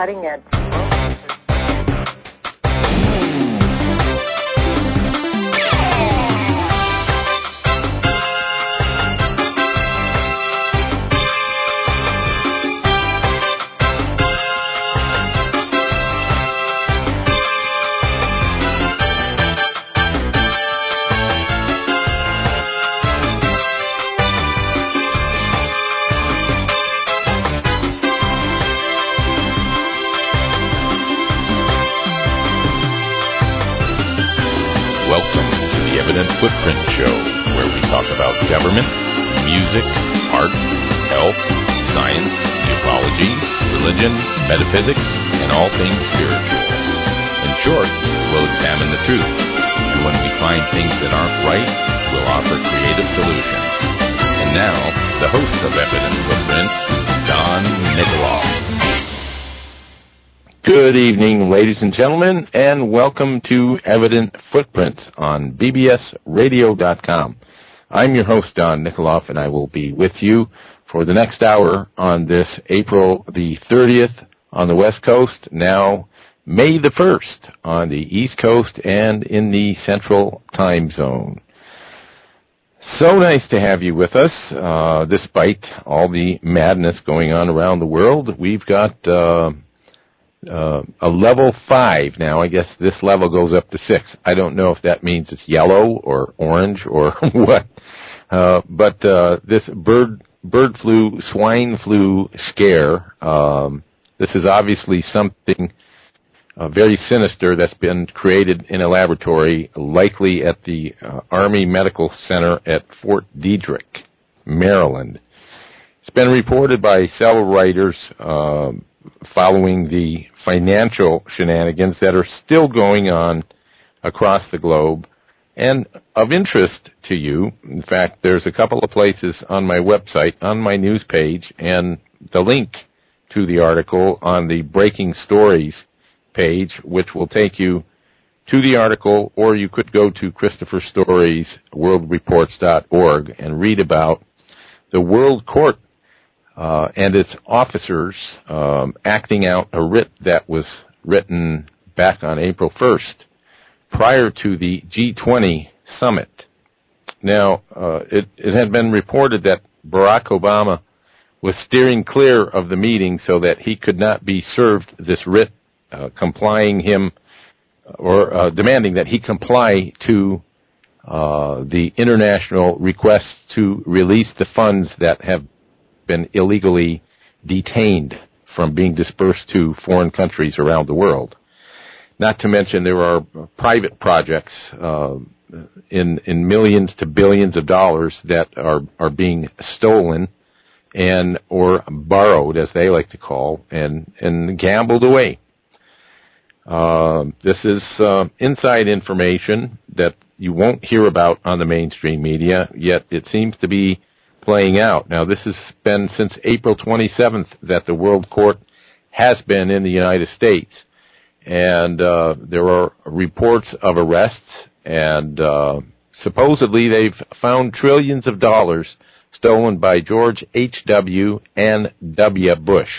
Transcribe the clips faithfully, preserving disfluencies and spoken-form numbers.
cutting edge. Footprint Show, where we talk about government, music, art, health, science, ufology, religion, metaphysics, and all things spiritual. In short, we'll examine the truth, and when we find things that aren't right, we'll offer creative solutions. And now, the host of Evident Footprints, Don Nikoloff. Good evening, ladies and gentlemen, and welcome to Evident Footprints on B B S radio dot com. I'm your host, Don Nikoloff, and I will be with you for the next hour on this April the thirtieth on the West Coast, now May the first on the East Coast and in the Central Time Zone. So nice to have you with us, uh, despite all the madness going on around the world. We've got Uh, Uh, a level five now. I guess this level goes up to six. I don't know if that means it's yellow or orange or what. Uh, but uh, this bird bird flu, swine flu scare, um, this is obviously something uh, very sinister that's been created in a laboratory, likely at the uh, Army Medical Center at Fort Detrick, Maryland. It's been reported by several writers uh, following the financial shenanigans that are still going on across the globe and of interest to you. In fact, there's a couple of places on my website, on my news page, and the link to the article on the Breaking Stories page, which will take you to the article, or you could go to Christopher Stories World Reports dot org and read about the World Court Uh, and its officers um, acting out a writ that was written back on April first, prior to the G twenty summit. Now, uh, it, it had been reported that Barack Obama was steering clear of the meeting so that he could not be served this writ, uh, complying him or uh, demanding that he comply to uh, the international requests to release the funds that have been illegally detained from being dispersed to foreign countries around the world. Not to mention there are private projects uh, in in millions to billions of dollars that are, are being stolen and or borrowed, as they like to call, and, and gambled away. Uh, this is uh, inside information that you won't hear about on the mainstream media, yet it seems to be playing out. Now, this has been since April twenty-seventh that the World Court has been in the United States, and uh, there are reports of arrests, and uh, supposedly they've found trillions of dollars stolen by George H W and W. Bush.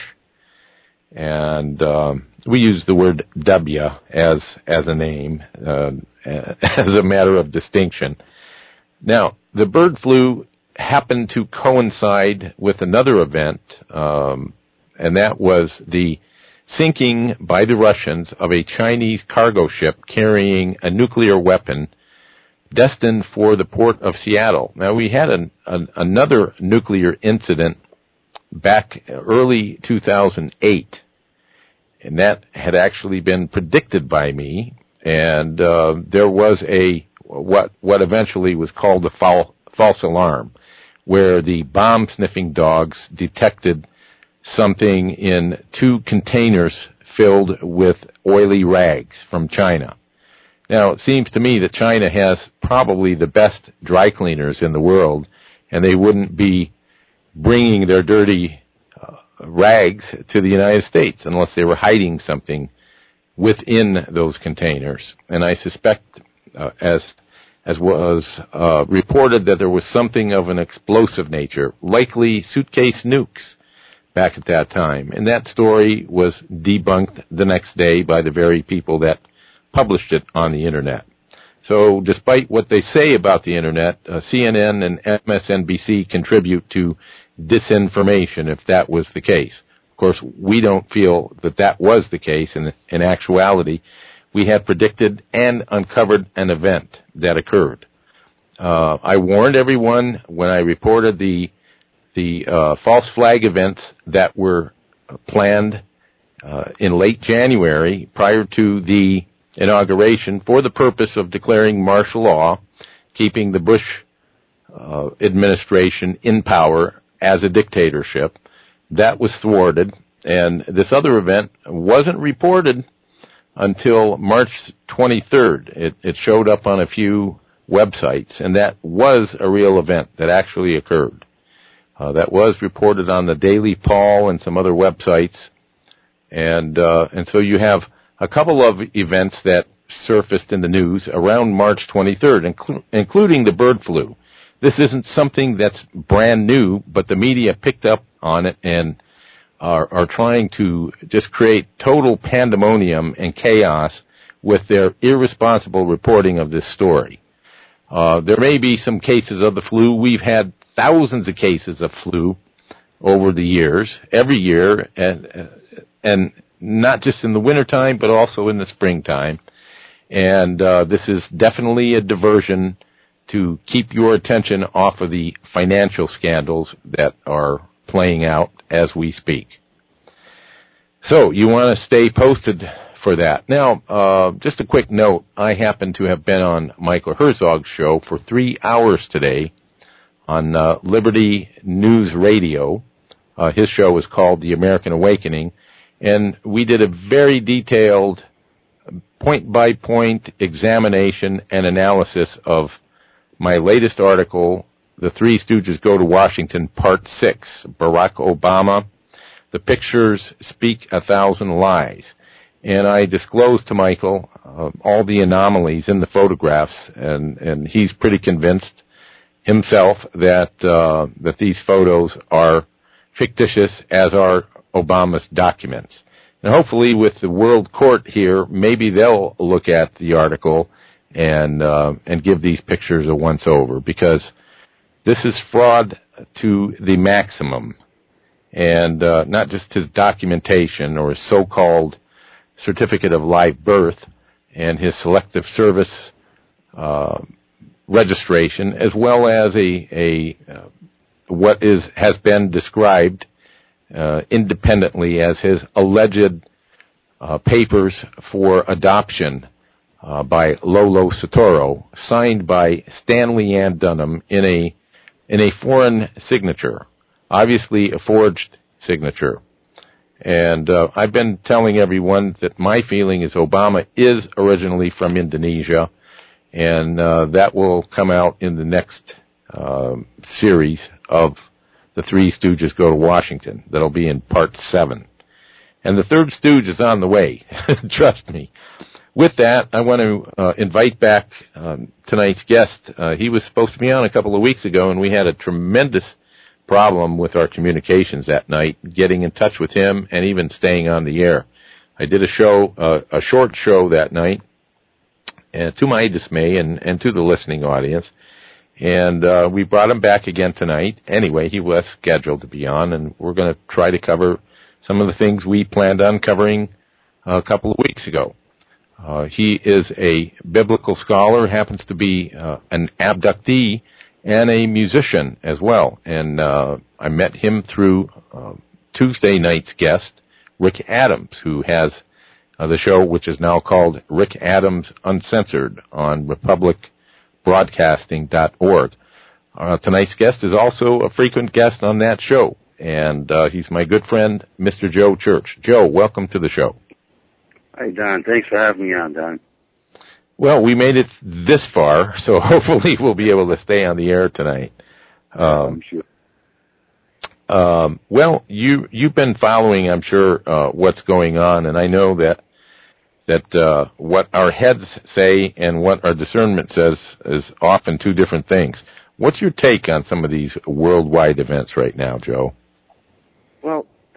And um, we use the word W as as a name, uh, as a matter of distinction. Now, the bird flu happened to coincide with another event, um, and that was the sinking by the Russians of a Chinese cargo ship carrying a nuclear weapon destined for the port of Seattle. Now, we had an, an, another nuclear incident back early two thousand eight, and that had actually been predicted by me, and uh, there was a what what eventually was called a fal- false alarm, where the bomb-sniffing dogs detected something in two containers filled with oily rags from China. Now, it seems to me that China has probably the best dry cleaners in the world, and they wouldn't be bringing their dirty uh, rags to the United States unless they were hiding something within those containers. And I suspect, uh, as as was uh, reported, that there was something of an explosive nature, likely suitcase nukes, back at that time. And that story was debunked the next day by the very people that published it on the Internet. So despite what they say about the Internet, uh, C N N and M S N B C contribute to disinformation if that was the case. Of course, we don't feel that that was the case. In, in actuality, we had predicted and uncovered an event that occurred. Uh, I warned everyone when I reported the the uh, false flag events that were planned uh, in late January prior to the inauguration for the purpose of declaring martial law, keeping the Bush uh, administration in power as a dictatorship. That was thwarted, and this other event wasn't reported until March twenty-third. It, it showed up on a few websites, and that was a real event that actually occurred. Uh, that was reported on the Daily Paul and some other websites, and uh, and so you have a couple of events that surfaced in the news around March twenty-third, inclu- including the bird flu. This isn't something that's brand new, but the media picked up on it and are, are trying to just create total pandemonium and chaos with their irresponsible reporting of this story. Uh, there may be some cases of the flu. We've had thousands of cases of flu over the years, every year, and, and not just in the wintertime, but also in the springtime. And uh, this is definitely a diversion to keep your attention off of the financial scandals that are playing out as we speak. So you want to stay posted for that. Now, uh, just a quick note, I happen to have been on Michael Herzog's show for three hours today on uh, Liberty News Radio. Uh, his show is called The American Awakening, and we did a very detailed point-by-point examination and analysis of my latest article, The Three Stooges Go to Washington, Part six, Barack Obama, The Pictures Speak a Thousand Lies. And I disclosed to Michael uh, all the anomalies in the photographs, and, and he's pretty convinced himself that uh, that these photos are fictitious, as are Obama's documents. And hopefully with the World Court here, maybe they'll look at the article and uh, and give these pictures a once-over, because this is fraud to the maximum. And uh, not just his documentation or his so-called certificate of live birth and his selective service uh, registration, as well as a, a uh, what is has been described uh, independently as his alleged uh, papers for adoption uh, by Lolo Soetoro, signed by Stanley Ann Dunham in a in a foreign signature, obviously a forged signature. And uh, I've been telling everyone that my feeling is Obama is originally from Indonesia, and uh, that will come out in the next uh, series of The Three Stooges Go to Washington. That'll be in part seven. And the third stooge is on the way. Trust me. With that, I want to uh, invite back um, tonight's guest. Uh, he was supposed to be on a couple of weeks ago, and we had a tremendous problem with our communications that night, getting in touch with him and even staying on the air. I did a show, uh, a short show that night, and to my dismay and, and to the listening audience, and uh, we brought him back again tonight. Anyway, he was scheduled to be on, and we're going to try to cover some of the things we planned on covering a couple of weeks ago. Uh, he is a biblical scholar, happens to be uh, an abductee, and a musician as well. And uh, I met him through uh, Tuesday night's guest, Rick Adams, who has uh, the show which is now called Rick Adams Uncensored on republic broadcasting dot org. Uh, tonight's guest is also a frequent guest on that show, and uh, he's my good friend, Mister Joe Church. Joe, welcome to the show. Hi, Don. Thanks for having me on, Don. Well, we made it this far, so hopefully we'll be able to stay on the air tonight. Um, I'm sure. Um, well, you you've been following, I'm sure, uh, what's going on, and I know that that uh, what our heads say and what our discernment says is often two different things. What's your take on some of these worldwide events right now, Joe? Well,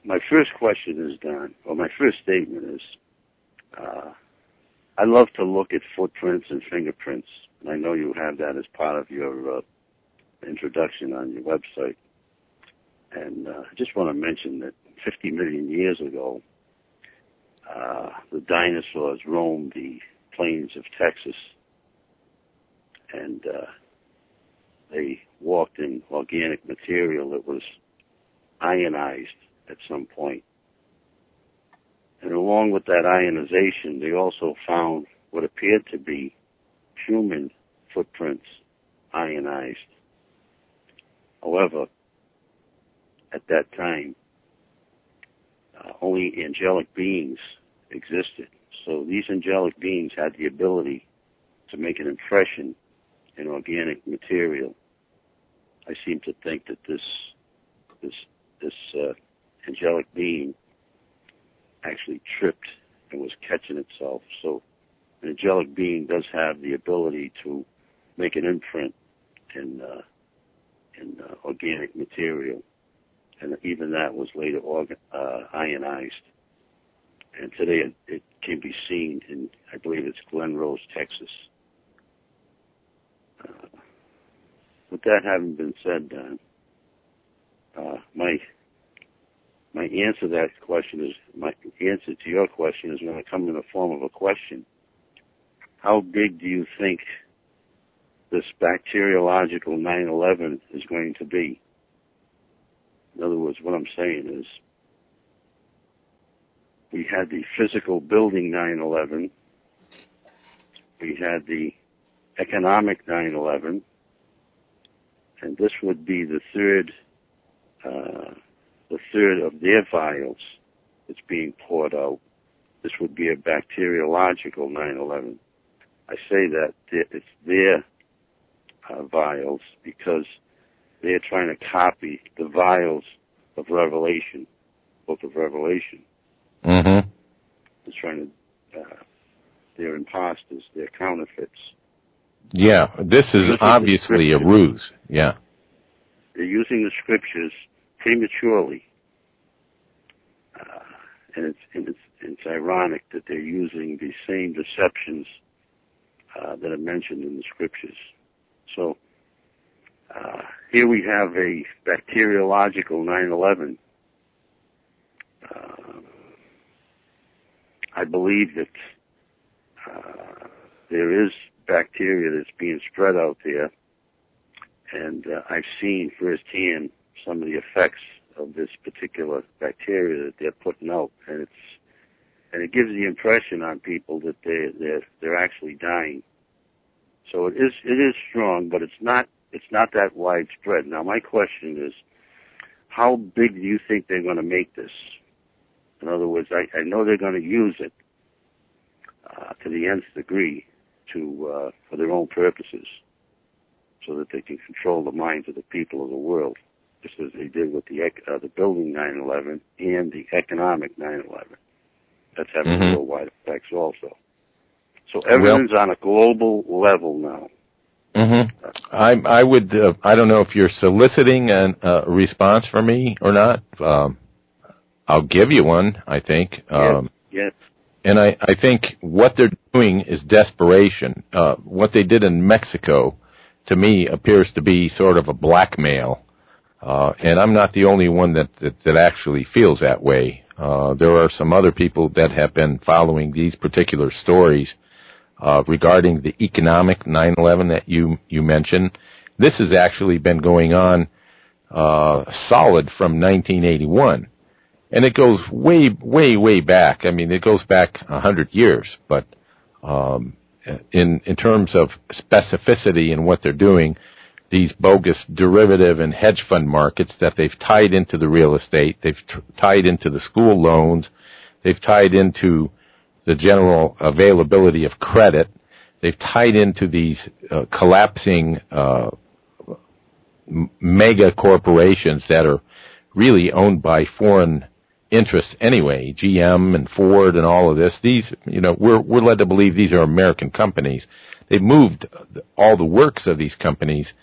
my first question is, Don, or my first statement is, uh, I love to look at footprints and fingerprints, and I know you have that as part of your uh, introduction on your website. And uh, I just want to mention that fifty million years ago, uh, the dinosaurs roamed the plains of Texas, and uh, they walked in organic material that was ionized at some point. And along with that ionization, they also found what appeared to be human footprints ionized. However, at that time, uh, only angelic beings existed. So these angelic beings had the ability to make an impression in organic material. I seem to think that this this this uh, angelic being actually tripped and was catching itself. So an angelic being does have the ability to make an imprint in uh, in uh, organic material, and even that was later organ, uh, ionized. And today it, it can be seen in, I believe it's Glen Rose, Texas. Uh, with that having been said, Don, uh, my my answer to that question is, my answer to your question is going to come in the form of a question. How big do you think this bacteriological nine eleven is going to be? In other words, what I'm saying is, we had the physical building nine eleven, we had the economic nine eleven, and this would be the third, uh, the third of their vials that's being poured out. This would be a bacteriological nine eleven. I say that it's their uh, vials because they're trying to copy the vials of Revelation, book of Revelation. Mm-hmm. They're trying to, uh, they're imposters, they're counterfeits. Yeah, this is obviously a ruse. Yeah. They're using the scriptures prematurely, uh, and it's, and it's it's ironic that they're using the same deceptions uh, that are mentioned in the scriptures. So uh, here we have a bacteriological nine eleven. Uh, I believe that uh, there is bacteria that's being spread out there, and uh, I've seen firsthand some of the effects of this particular bacteria that they're putting out, and it's and it gives the impression on people that they they're they're actually dying. So it is it is strong, but it's not it's not that widespread. Now my question is, how big do you think they're going to make this? In other words, I, I know they're going to use it uh, to the nth degree to uh, for their own purposes, so that they can control the minds of the people of the world, just as they did with the uh, the building nine eleven and the economic nine eleven. That's having mm-hmm. worldwide effects also. So everything's well, on a global level now. Mm-hmm. I I would uh, I don't know if you're soliciting a uh, response from me or not. Um, I'll give you one, I think. Um, yes. yes. And I, I think what they're doing is desperation. Uh, what they did in Mexico, to me, appears to be sort of a blackmail. Uh, and I'm not the only one that, that, that actually feels that way. Uh, there are some other people that have been following these particular stories uh, regarding the economic nine eleven that you, you mentioned. This has actually been going on uh, solid from nineteen eighty-one. And it goes way, way, way back. I mean, it goes back a hundred years. But um, in in terms of specificity in what they're doing, these bogus derivative and hedge fund markets that they've tied into the real estate, they've t- tied into the school loans, they've tied into the general availability of credit, they've tied into these uh, collapsing uh, m- mega corporations that are really owned by foreign interests anyway, G M and Ford and all of this. These, you know, we're we're led to believe these are American companies. They've moved all the works of these companies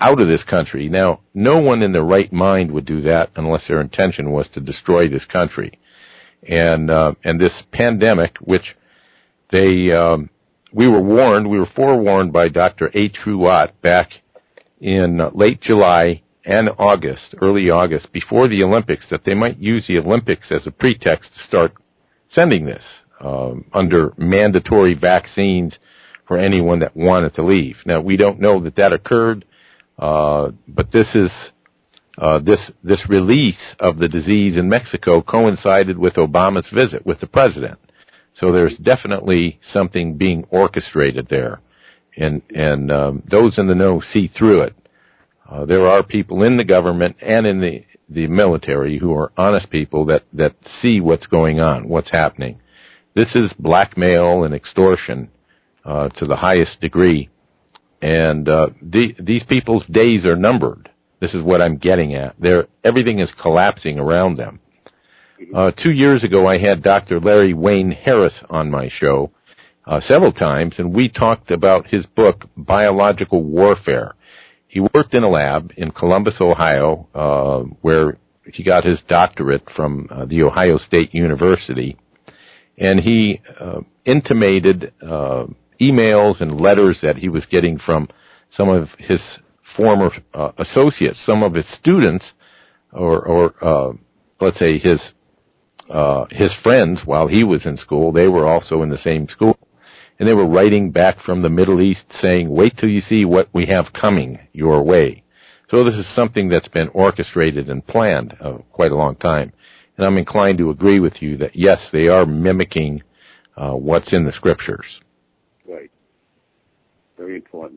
out of this country. Now, no one in their right mind would do that unless their intention was to destroy this country. And uh, and this pandemic, which they um, we were warned, we were forewarned by Doctor A. Truott back in late July and August, early August, before the Olympics, that they might use the Olympics as a pretext to start sending this um, under mandatory vaccines for anyone that wanted to leave. Now, we don't know that that occurred, uh, but this is uh, this this release of the disease in Mexico coincided with Obama's visit with the president. So there's definitely something being orchestrated there, and and um, those in the know see through it. Uh, there are people in the government and in the, the military who are honest people that, that see what's going on, what's happening. This is blackmail and extortion uh, to the highest degree, and uh, the, these people's days are numbered. This is what I'm getting at. They're, everything is collapsing around them. Uh, two years ago, I had Doctor Larry Wayne Harris on my show uh, several times, and we talked about his book, Biological Warfare. He worked in a lab in Columbus, Ohio, uh, where he got his doctorate from uh, the Ohio State University, and he uh, intimated uh, emails and letters that he was getting from some of his former uh, associates, some of his students, or, or uh, let's say his uh, his friends while he was in school. They were also in the same school. And they were writing back from the Middle East saying, wait till you see what we have coming your way. So this is something that's been orchestrated and planned uh, quite a long time. And I'm inclined to agree with you that, yes, they are mimicking uh, what's in the scriptures. Right. Very important.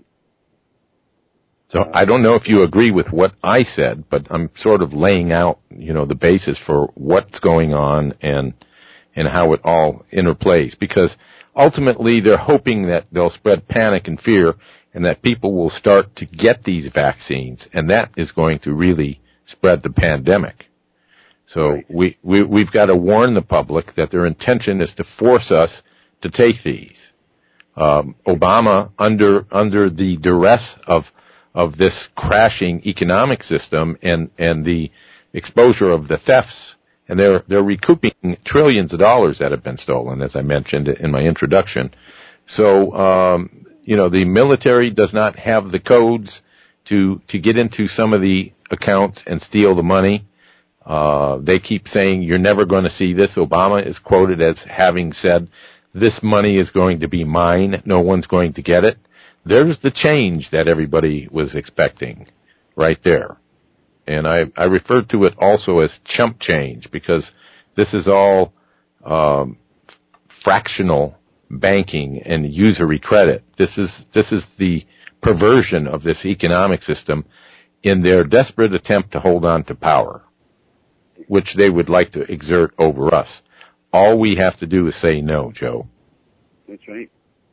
So uh, I don't know if you agree with what I said, but I'm sort of laying out, you know, the basis for what's going on and and how it all interplays. Because ultimately, they're hoping that they'll spread panic and fear and that people will start to get these vaccines, and that is going to really spread the pandemic. So right. we, we, we've got to warn the public that their intention is to force us to take these. Um, Obama, under under the duress of of this crashing economic system and, and the exposure of the thefts, and they're they're recouping trillions of dollars that have been stolen, as I mentioned in my introduction. So, um, you know, the military does not have the codes to to get into some of the accounts and steal the money. Uh, they keep saying, you're never going to see this. Obama is quoted as having said, this money is going to be mine. No one's going to get it. There's the change that everybody was expecting right there. And I, I refer to it also as chump change, because this is all um, fractional banking and usury credit. This is this is the perversion of this economic system in their desperate attempt to hold on to power, which they would like to exert over us. All we have to do is say no, Joe. That's right.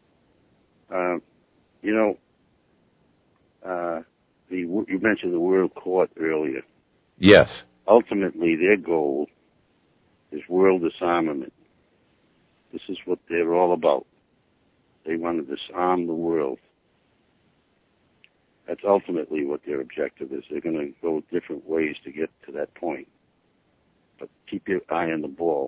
Uh, you know, uh, the, you mentioned the World Court earlier. Yes. Ultimately, their goal is world disarmament. This is what they're all about. They want to disarm the world. That's ultimately what their objective is. They're going to go different ways to get to that point. But keep your eye on the ball.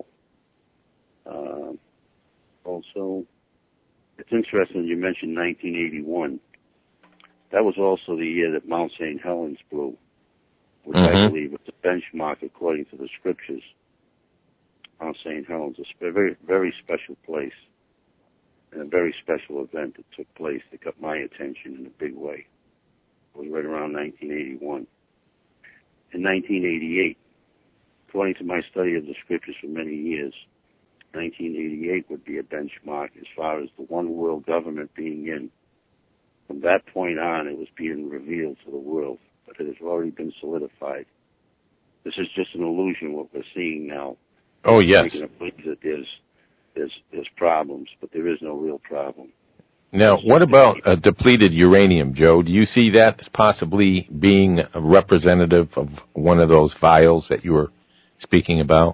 Uh, also, it's interesting you mentioned nineteen eighty-one. That was also the year that Mount Saint Helens blew, which mm-hmm. I believe was the benchmark according to the scriptures. Mount Saint Helens, a very, very special place and a very special event that took place that got my attention in a big way. It was right around nineteen eighty-one. In nineteen eighty-eight, according to my study of the scriptures for many years, nineteen eighty-eight would be a benchmark as far as the one world government being in. From that point on, it was being revealed to the world, but it has already been solidified. This is just an illusion, what we're seeing now. Oh, yes. Making it believe that there's, there's, there's problems, but there is no real problem. Now, what about uh, depleted uranium, Joe? Do you see that as possibly being a representative of one of those vials that you were speaking about?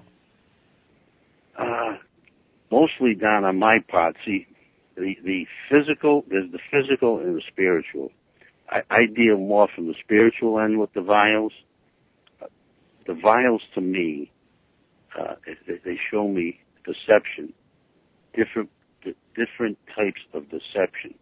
Uh, mostly down on my part. See, the, the physical, there's the physical and the spiritual. I, I deal more from the spiritual end with the vials. The vials, to me, uh, they, they show me deception, different different types of deception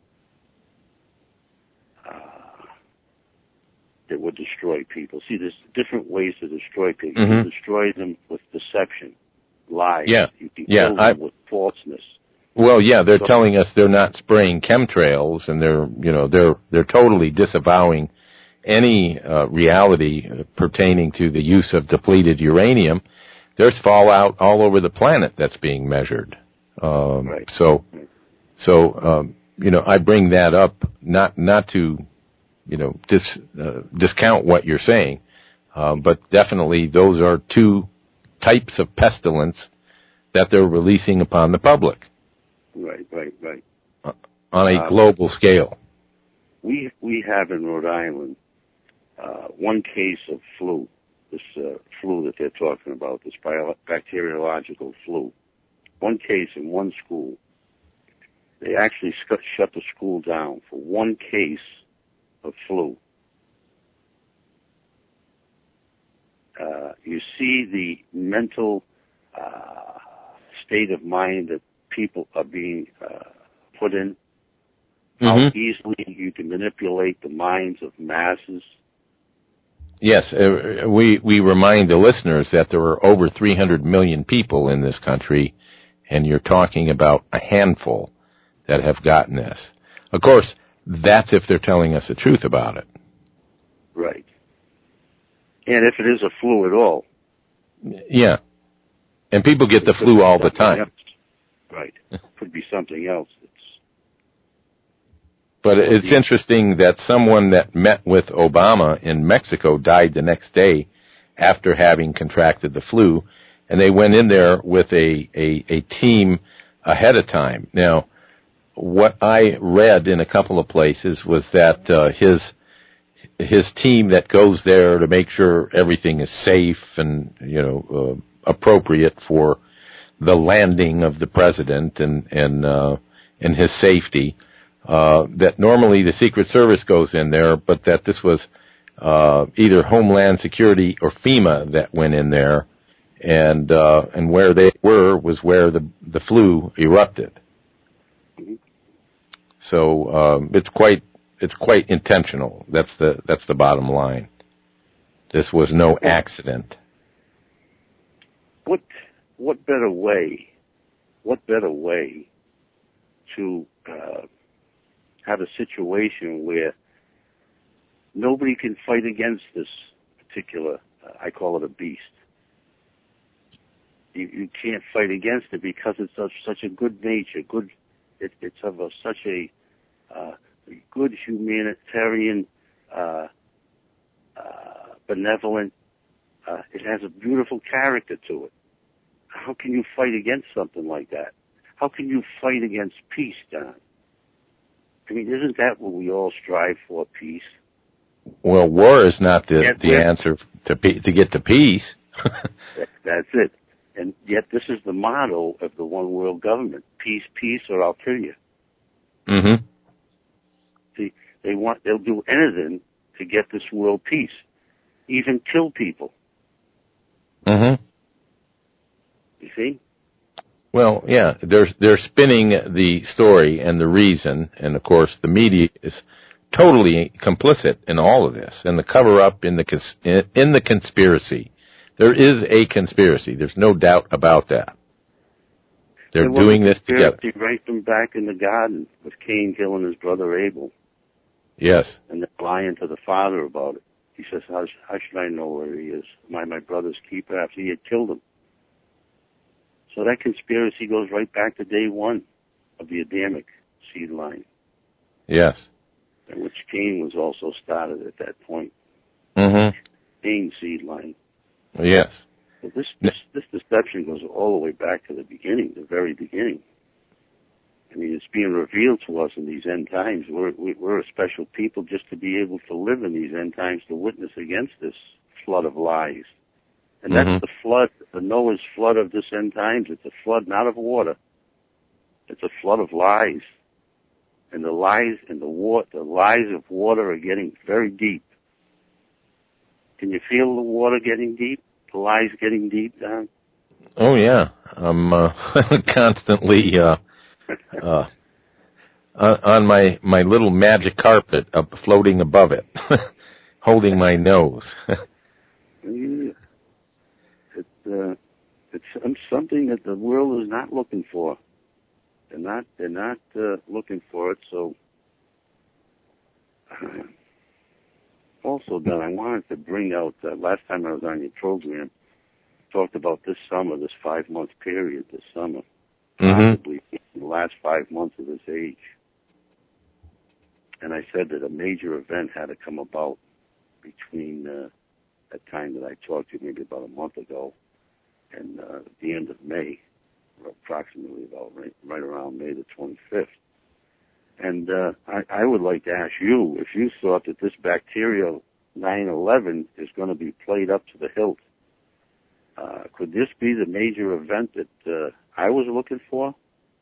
uh, that would destroy people. See, there's different ways to destroy people. Mm-hmm. You can destroy them with deception, lies. Yeah, You can yeah, kill them I, with falseness. Well, yeah, they're so, telling us they're not spraying chemtrails, and they're, you know, they're they're totally disavowing any uh, reality pertaining to the use of depleted uranium. There's fallout all over the planet that's being measured. Um, right. So, so um, you know, I bring that up not not to, you know, dis, uh, discount what you're saying, um, but definitely those are two types of pestilence that they're releasing upon the public. Right, right, right. Uh, on a um, global scale. We we have in Rhode Island uh, one case of flu, this uh, flu that they're talking about, this bio- bacteriological flu. One case in one school. They actually sc- shut the school down for one case of flu. Uh, you see the mental uh, state of mind that people are being uh, put in, mm-hmm. how easily you can manipulate the minds of masses. Yes, uh, we we remind the listeners that there are over three hundred million people in this country, and you're talking about a handful that have gotten this. Of course, that's if they're telling us the truth about it. Right. And if it is a flu at all. Yeah. And people get the flu all the time. Else. Right. Could be something else. It's but it's the, interesting that someone that met with Obama in Mexico died the next day after having contracted the flu, and they went in there with a, a, a team ahead of time. Now, what I read in a couple of places was that uh, his his team that goes there to make sure everything is safe and, you know, uh, appropriate for the landing of the president and and uh, and his safety, uh, that normally the Secret Service goes in there, but that this was uh, either Homeland Security or FEMA that went in there, and uh, and where they were was where the the flu erupted. So um, it's quite it's quite intentional. That's the that's the bottom line. This was no accident. What what better way? What better way to uh, have a situation where nobody can fight against this particular? Uh, I call it a beast. You, you can't fight against it because it's of such a good nature. Good. It, it's of a, such a uh, good humanitarian, uh, uh, benevolent. Uh, it has a beautiful character to it. How can you fight against something like that? How can you fight against peace, Don? I mean, isn't that what we all strive for, peace? Well, war is not the, the answer to to get to peace. that, that's it. And yet this is the motto of the one world government. Peace, peace, or I'll kill you. Mm-hmm. See, they want, they'll do anything to get this world peace. Even kill people. Mm-hmm. You see? Well, yeah, they're they're spinning the story and the reason, and of course the media is totally complicit in all of this, and the cover-up in the cons- in the conspiracy. There is a conspiracy. There's no doubt about that. They're doing this together. Right from back in the garden with Cain killing his brother Abel. Yes. And then lying to the father about it. He says, how, how should I know where he is? My my brother's keeper after he had killed him. So that conspiracy goes right back to day one of the Adamic seed line. Yes. In which Cain was also started at that point. Mm-hmm. Cain's seed line. Yes. But this, this this deception goes all the way back to the beginning, the very beginning. I mean, it's being revealed to us in these end times. We're we're a special people just to be able to live in these end times to witness against this flood of lies. And that's mm-hmm. the flood, the Noah's flood of this end times. It's a flood not of water. It's a flood of lies. and the lies and the water, the lies of water are getting very deep. Can you feel the water getting deep? The lies getting deep, Don? Oh yeah, I'm uh, constantly uh, uh, on my my little magic carpet up floating above it, holding my nose. It's uh, it's something that the world is not looking for. They're not. They're not uh, looking for it. So, uh, also, Don, I wanted to bring out uh, last time I was on your program, talked about this summer, this five month period, this summer, mm-hmm. possibly the last five months of this age. And I said that a major event had to come about between uh, that time that I talked to you, maybe about a month ago, and uh, the end of May, or approximately about right, right around May the twenty-fifth. And uh, I, I would like to ask you if you thought that this bacterial nine eleven is going to be played up to the hilt. Uh, could this be the major event that uh, I was looking for?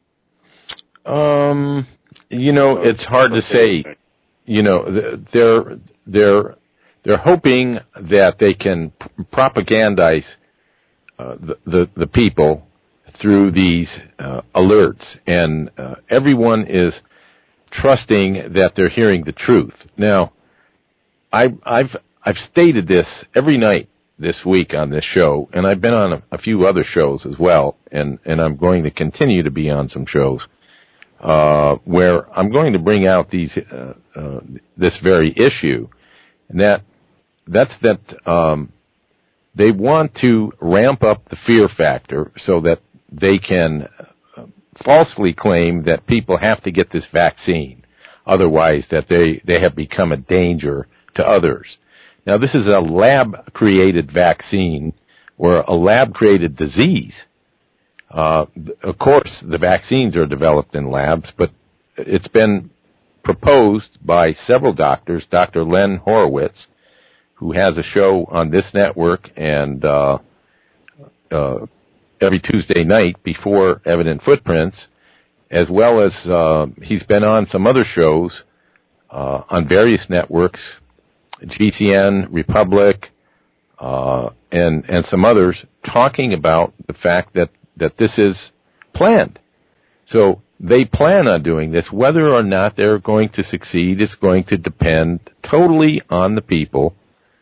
Um, you know, it's hard to say. You know, they're they're they're hoping that they can propagandize uh, the, the the people through these uh, alerts, and uh, everyone is trusting that they're hearing the truth. Now, I, I've I've stated this every night this week on this show, and I've been on a, a few other shows as well, and, and I'm going to continue to be on some shows uh, where I'm going to bring out these uh, uh, this very issue, and that that's that um, they want to ramp up the fear factor so that they can uh, falsely claim that people have to get this vaccine, otherwise that they, they have become a danger to others. Now, this is a lab-created vaccine or a lab-created disease. Uh, of course, the vaccines are developed in labs, but it's been proposed by several doctors, Doctor Len Horowitz, who has a show on this network and uh, uh, every Tuesday night before Evident Footprints, as well as uh, he's been on some other shows uh, on various networks, G C N, Republic, uh, and and some others, talking about the fact that, that this is planned. So they plan on doing this. Whether or not they're going to succeed is going to depend totally on the people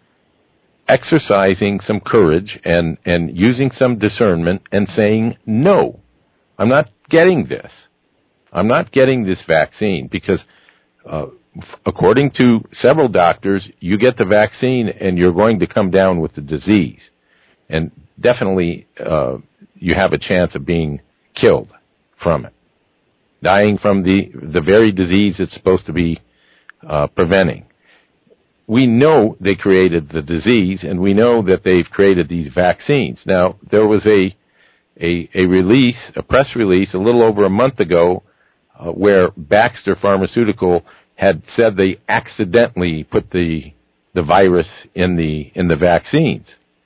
exercising some courage and, and using some discernment and saying, no, I'm not getting this. I'm not getting this vaccine because uh, according to several doctors, you get the vaccine and you're going to come down with the disease. And definitely uh, you have a chance of being killed from it, dying from the, the very disease it's supposed to be uh, preventing. We know they created the disease, and we know that they've created these vaccines. Now, there was a a, a release, a press release, a little over a month ago, uh, where Baxter Pharmaceutical had said they accidentally put the the virus in the in the vaccines.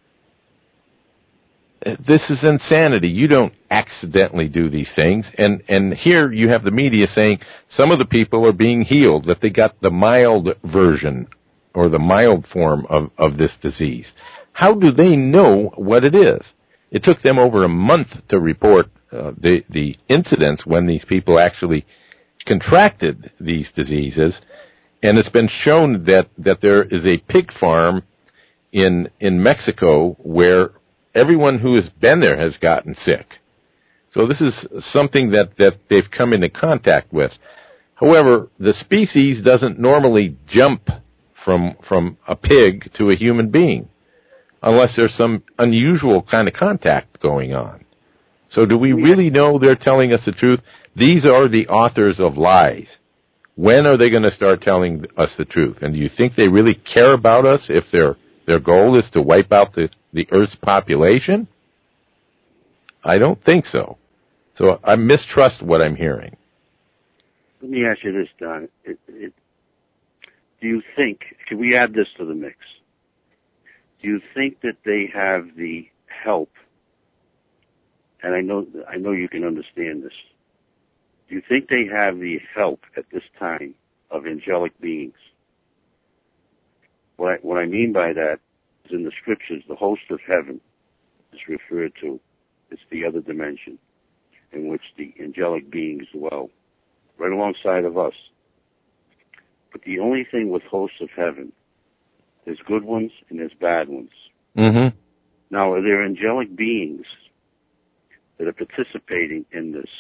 This is insanity. You don't accidentally do these things. And, and here you have the media saying some of the people are being healed, that they got the mild version or the mild form of, of this disease. How do they know what it is? It took them over a month to report uh, the, the incidents when these people actually contracted these diseases. And it's been shown that, that there is a pig farm in, in Mexico where everyone who has been there has gotten sick. So this is something that, that they've come into contact with. However, the species doesn't normally jump from from a pig to a human being unless there's some unusual kind of contact going on. So do we really know they're telling us the truth? These are the authors of lies. When are they going to start telling us the truth? And do you think they really care about us if their their goal is to wipe out the, the Earth's population? I don't think so. So I mistrust what I'm hearing. Let me ask you this, Don. It, it, do you think, can we add this to the mix? Do you think that they have the help, and I know I know you can understand this, Do you think they have the help at this time of angelic beings? What I, what I mean by that is in the scriptures, the host of heaven is referred to. It's the other dimension in which the angelic beings dwell, right alongside of us. But the only thing with hosts of heaven, there's good ones and there's bad ones. Mm-hmm. Now, are there angelic beings that are participating in this?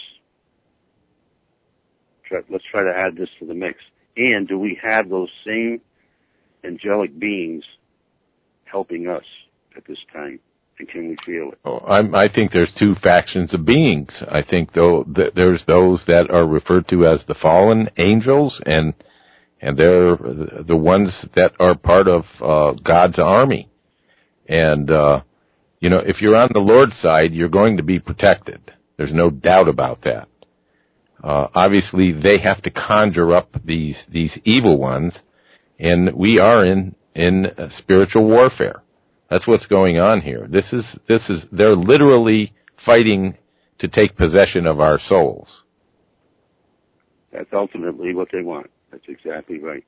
Try, let's try to add this to the mix. And do we have those same angelic beings helping us at this time? And can we feel it? Oh, I'm, I think there's two factions of beings. I think though th- there's those that are referred to as the fallen angels, and and they're the ones that are part of uh, God's army. And uh, you know, if you're on the Lord's side, you're going to be protected. There's no doubt about that. Uh, obviously, they have to conjure up these these evil ones, and we are in in uh, spiritual warfare. That's what's going on here. This is this is they're literally fighting to take possession of our souls. That's ultimately what they want. That's exactly right.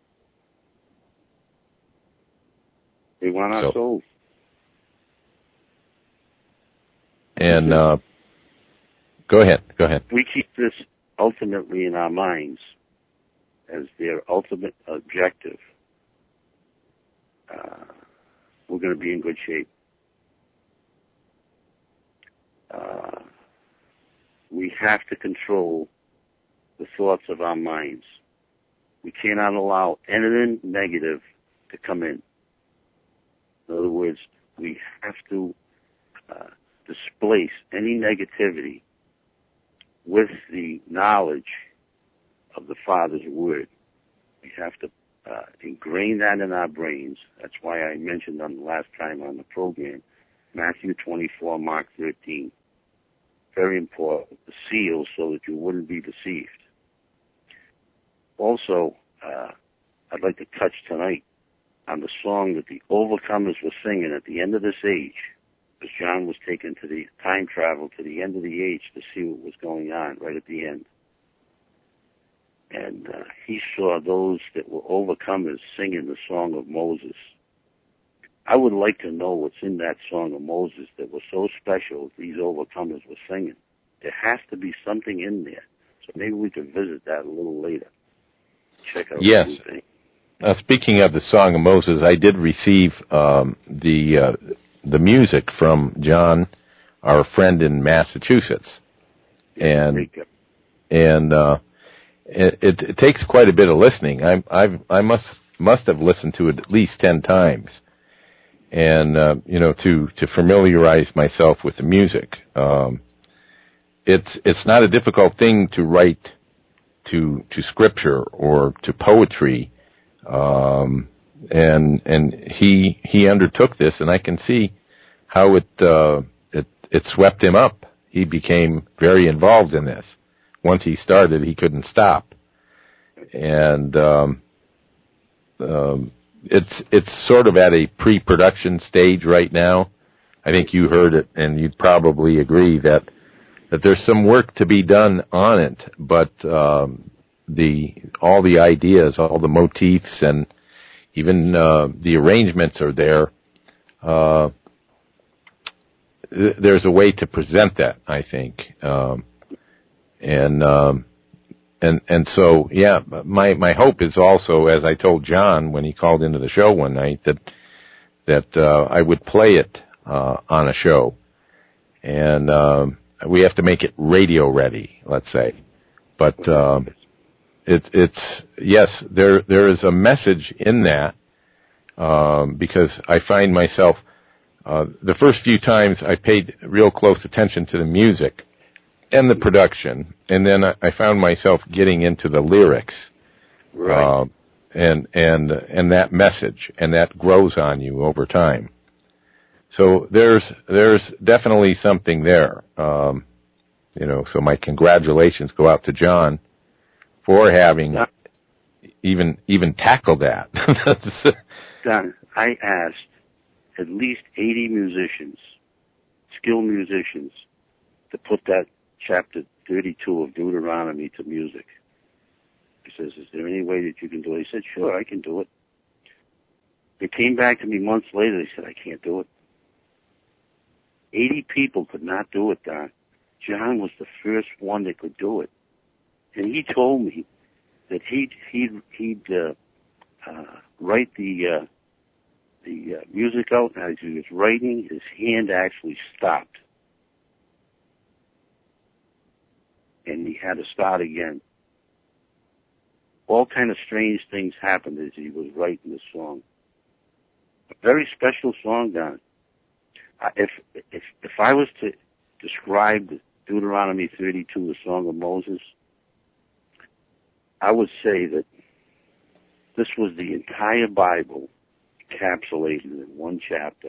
They want our So, souls. And uh, go ahead, go ahead. We keep this ultimately in our minds as their ultimate objective. Uh, we're going to be in good shape. Uh, we have to control the thoughts of our minds. We cannot allow anything negative to come in. In other words, we have to uh, displace any negativity with the knowledge of the Father's Word. We have to uh, ingrain that in our brains. That's why I mentioned on the last time on the program, Matthew twenty-four, Mark thirteen. Very important, the seal so that you wouldn't be deceived. Also, uh, I'd like to touch tonight on the song that the overcomers were singing at the end of this age, as John was taken to the time travel to the end of the age to see what was going on right at the end. And uh, he saw those that were overcomers singing the song of Moses. I would like to know what's in that song of Moses that was so special these overcomers were singing. There has to be something in there. So maybe we can visit that a little later. Check out yes. what you think. Uh, speaking of the Song of Moses, I did receive um, the uh, the music from John, our friend in Massachusetts, and and uh, it, it, it takes quite a bit of listening. I I've, I must must have listened to it at least ten times, and uh, you know to to familiarize myself with the music. Um, it's it's not a difficult thing to write to to scripture or to poetry. Um, and, and he, he undertook this, and I can see how it, uh, it, it swept him up. He became very involved in this. Once he started, he couldn't stop. And, um, um, it's, it's sort of at a pre-production stage right now. I think you heard it, and you'd probably agree that, that there's some work to be done on it, but, um, the all the ideas, all the motifs, and even uh, the arrangements are there. Uh, th- there's a way to present that, I think, um, and um, and and so yeah. My my hope is also, as I told John when he called into the show one night, that that uh, I would play it uh, on a show, and um, we have to make it radio ready, let's say, but. Um, It's, it's, yes, there, there is a message in that, um, because I find myself, uh, the first few times I paid real close attention to the music and the production, and then I, I found myself getting into the lyrics, right. uh, and, and, and that message, and that grows on you over time. So there's, there's definitely something there, um, you know, so my congratulations go out to John for having even even tackled that. Don, I asked at least eighty musicians, skilled musicians, to put that chapter thirty-two of Deuteronomy to music. He says, is there any way that you can do it? He said, sure, I can do it. They came back to me months later. They said, I can't do it. eighty people could not do it, Don. John was the first one that could do it. And he told me that he'd, he'd, he'd uh, uh, write the, uh, the uh, music out, and as he was writing, his hand actually stopped. And he had to start again. All kind of strange things happened as he was writing the song. A very special song, Don. Uh, if if if I was to describe Deuteronomy thirty-two, the Song of Moses, I would say that this was the entire Bible encapsulated in one chapter.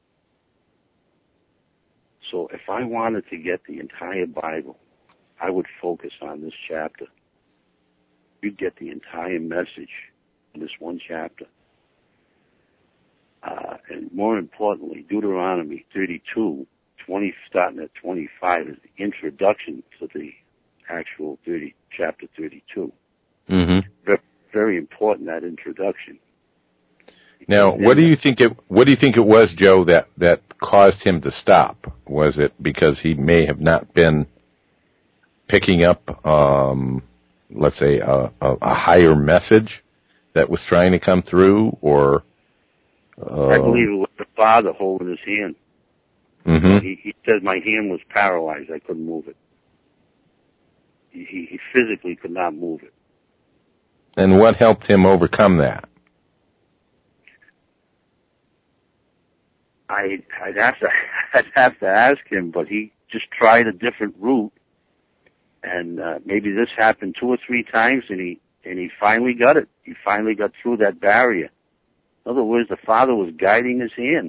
So if I wanted to get the entire Bible, I would focus on this chapter. You'd get the entire message in this one chapter. Uh, and more importantly, Deuteronomy thirty-two, twenty, starting at twenty-five, is the introduction to the actual thirty, chapter thirty-two. Mm-hmm. Very, very important, that introduction. Now, and what do you think it? What do you think it was, Joe, that that caused him to stop? Was it because he may have not been picking up, um, let's say, a, a, a higher message that was trying to come through, or? Uh, I believe it was the Father holding his hand. Mm-hmm. He, he said my hand was paralyzed. I couldn't move it. He, he, he physically could not move it. And what helped him overcome that? I, I'd have to, I'd have to ask him, but he just tried a different route, and uh, maybe this happened two or three times, and he and he finally got it. He finally got through that barrier. In other words, the Father was guiding his hand.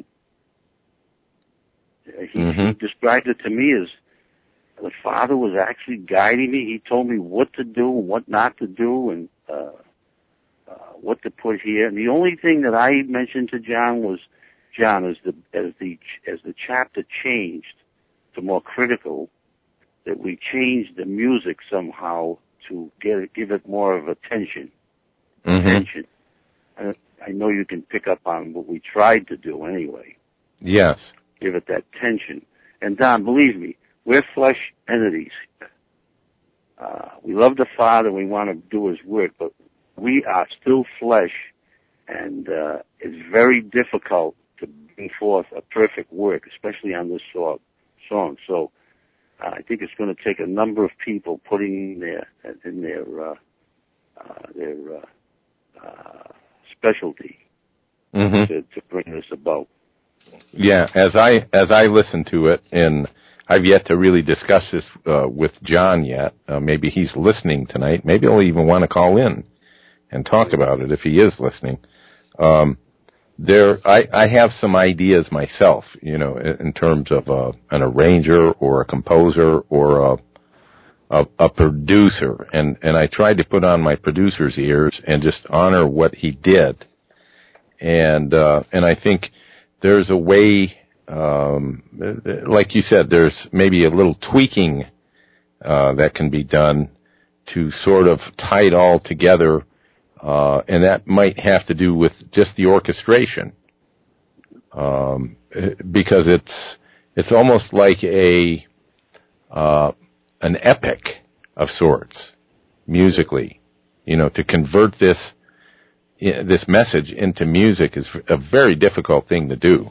He, mm-hmm. he described it to me as the Father was actually guiding me. He told me what to do, what not to do, and uh, uh, what to put here. And the only thing that I mentioned to John was, John, as the as the as the chapter changed to more critical, that we changed the music somehow to get it, give it more of attention. Mm-hmm. Attention. I, I know you can pick up on what we tried to do anyway. Yes. Give it that tension. And Don, believe me, we're flesh entities. Uh, we love the Father. We want to do His work, but we are still flesh, and uh, it's very difficult to bring forth a perfect work, especially on this song. So uh, I think it's going to take a number of people putting in their in their uh, uh, their uh, uh, specialty mm-hmm. to, to bring this about. Yeah, as I as I listen to it, and I've yet to really discuss this uh, with John yet. Uh, maybe he's listening tonight. Maybe he'll even want to call in and talk about it if he is listening. Um, there, I, I have some ideas myself, you know, in, in terms of uh, an arranger or a composer or a, a, a producer, and and I tried to put on my producer's ears and just honor what he did, and uh, and I think there's a way. Um, like you said, there's maybe a little tweaking uh, that can be done to sort of tie it all together, uh, and that might have to do with just the orchestration, um, because it's it's almost like a uh, an epic of sorts musically. You know, to convert this this message into music is a very difficult thing to do.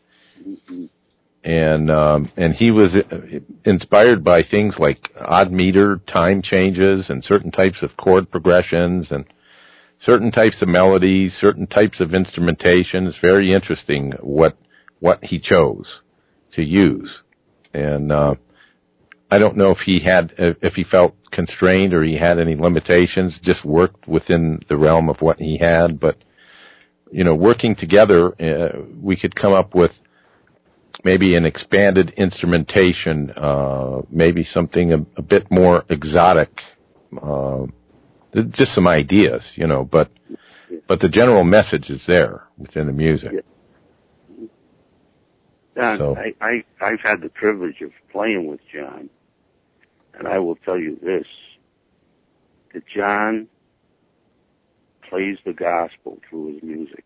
And um, and he was inspired by things like odd meter time changes and certain types of chord progressions and certain types of melodies, certain types of instrumentation. It's very interesting what what he chose to use. And uh, I don't know if he had if he felt constrained or he had any limitations. Just worked within the realm of what he had. But you know, working together, uh, we could come up with maybe an expanded instrumentation, uh, maybe something a, a bit more exotic, uh, just some ideas, you know, but, but the general message is there within the music. Yeah. Don, so. I, I, I've had the privilege of playing with John, And I will tell you this, that John plays the gospel through his music.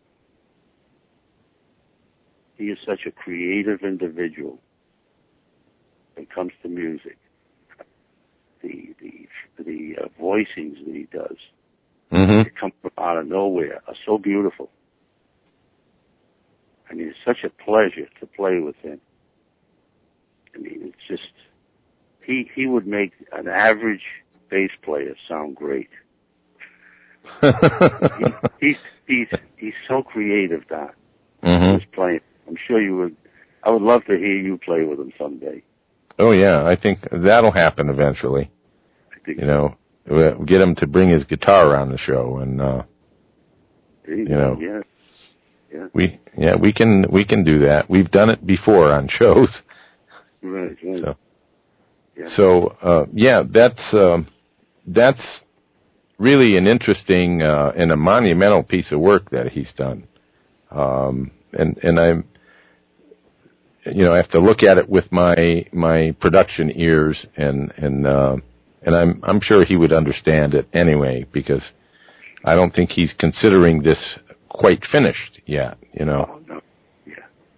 He is such a creative individual when it comes to music. The the the uh, voicings that he does, Mm-hmm. that come from out of nowhere, are so beautiful. I mean, it's such a pleasure to play with him. I mean, it's just, he he would make an average bass player sound great. he, he's he's he's so creative, Don. Mm-hmm. Just playing. I'm sure you would. I would love to hear you play with him someday. Oh yeah, I think that'll happen eventually. I think you know, we'll get him to bring his guitar on the show, and uh, you, you know, yeah, yeah, we yeah we can we can do that. We've done it before on shows. right, right. So, yeah. so uh, yeah, that's um, that's really an interesting uh, and a monumental piece of work that he's done. Um, and and I'm, you know, I have to look at it with my my production ears, and and uh, and I'm I'm sure he would understand it anyway, because I don't think he's considering this quite finished yet. You know. Oh, no. Yeah.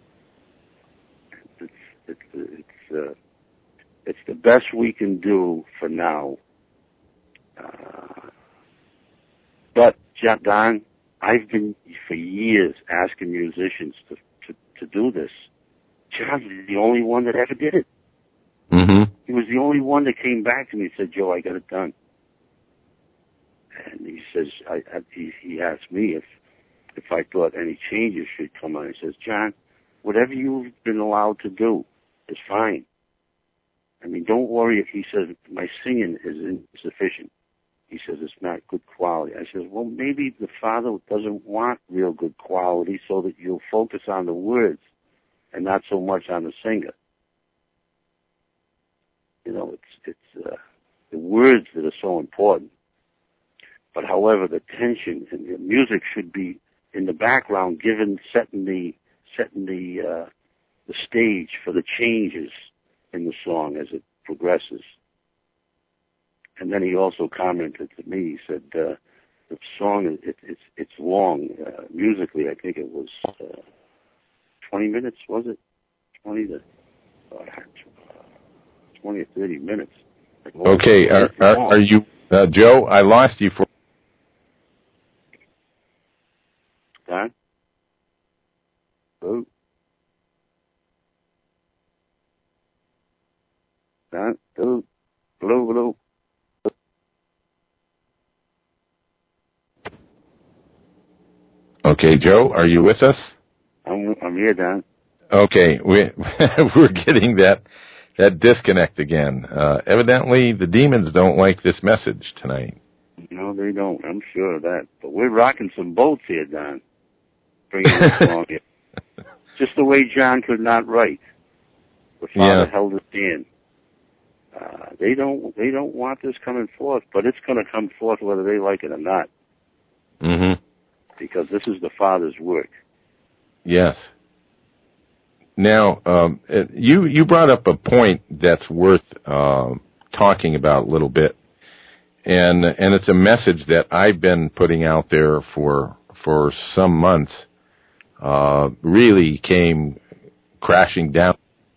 It's it's it's uh, it's the best we can do for now. Uh, but Don, I've been for years asking musicians to, to, to do this. John's the only one that ever did it. Mm-hmm. He was the only one that came back to me and said, "Joe, I got it done." And he says, I, I, he, he asked me if if I thought any changes should come on. He says, "John, whatever you've been allowed to do is fine. I mean, don't worry if," he says, "my singing is insufficient." He says, "It's not good quality." I says, "Well, maybe the Father doesn't want real good quality so that you'll focus on the words and not so much on the singer. You know, it's it's uh, the words that are so important. But however, the tension and the music should be in the background, given setting the setting the uh, the stage for the changes in the song as it progresses." And then he also commented to me. He said, uh, "The song is it, it's it's long uh, musically. I think it was uh, twenty minutes. Was it twenty to uh, twenty or thirty minutes?" Like, oh, Okay, are, are, are you uh, Joe? I lost you for. Huh? Hello? Huh? Hello? Hello? Hello? Okay, Joe, are you with us? I'm I'm here, Don. Okay, we we're getting that that disconnect again. Uh, evidently, the demons don't like this message tonight. No, they don't. I'm sure of that. But we're rocking some boats here, Don. Bringing this along here. Just the way John could not write. The Father Yeah. held it in. Uh, they don't they don't want this coming forth, but it's going to come forth whether they like it or not. Mm-hmm. Because this is the Father's work. Yes. Now, um, you you brought up a point that's worth uh, talking about a little bit, and and it's a message that I've been putting out there for for some months. Uh, really came crashing down.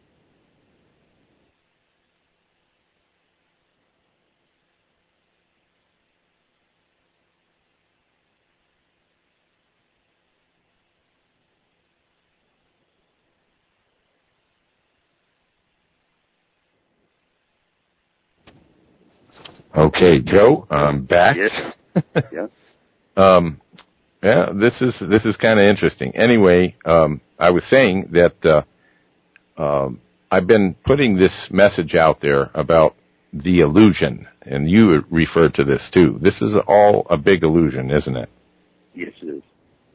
Okay, Joe, I'm back. Yes. Yeah. um, yeah, this is this is kind of interesting. Anyway, um, I was saying that uh, um, I've been putting this message out there about the illusion, and you referred to this too. This is all a big illusion, isn't it? Yes, it is.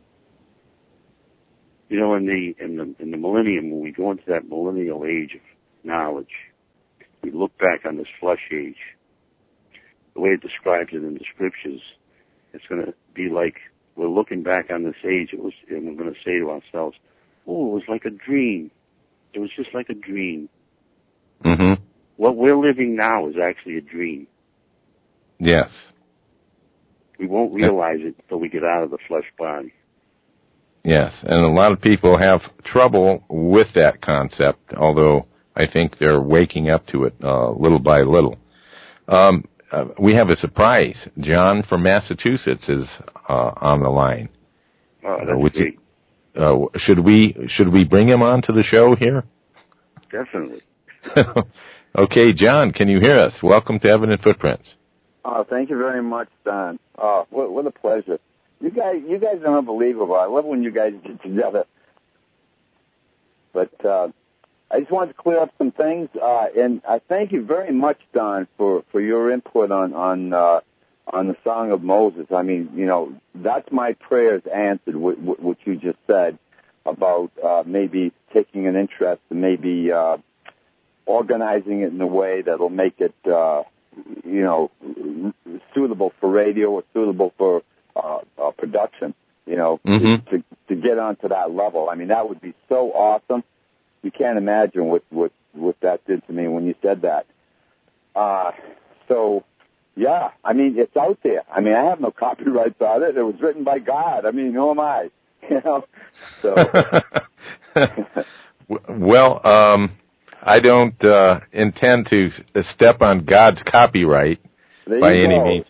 You know, in the in the in the millennium, when we go into that millennial age of knowledge, we look back on this flesh age. The way it describes it in the scriptures, it's going to be like we're looking back on this age. It was, and we're going to say to ourselves, "Oh, it was like a dream. It was just like a dream." Mm-hmm. what we're living now is actually a dream. Yes. We won't realize it until we get out of the flesh body. Yes, and a lot of people have trouble with that concept, although I think they're waking up to it uh, little by little. Um, uh, we have a surprise. John from Massachusetts is uh, on the line. Oh, that's uh, great. Uh, should we should we bring him on to the show here? Definitely. Okay, John, can you hear us? Welcome to Evident Footprints. Oh, thank you very much, Don. Oh, what, what a pleasure. You guys, you guys are unbelievable. I love when you guys get together. But uh, I just wanted to clear up some things, uh, and I thank you very much, Don, for, for your input on on uh, on the Song of Moses. I mean, you know, that's my prayers answered. What, what you just said about uh, maybe taking an interest and maybe uh, organizing it in a way that'll make it, uh, you know, suitable for radio or suitable for uh, uh, production. You know, mm-hmm. to, to to get onto that level. I mean, that would be so awesome. You can't imagine what what what that did to me when you said that. Uh, so. Yeah, I mean, it's out there. I mean, I have no copyrights on it. It was written by God. I mean, who am I? You know? So. Well, um, I don't uh, intend to step on God's copyright there by you any go. means.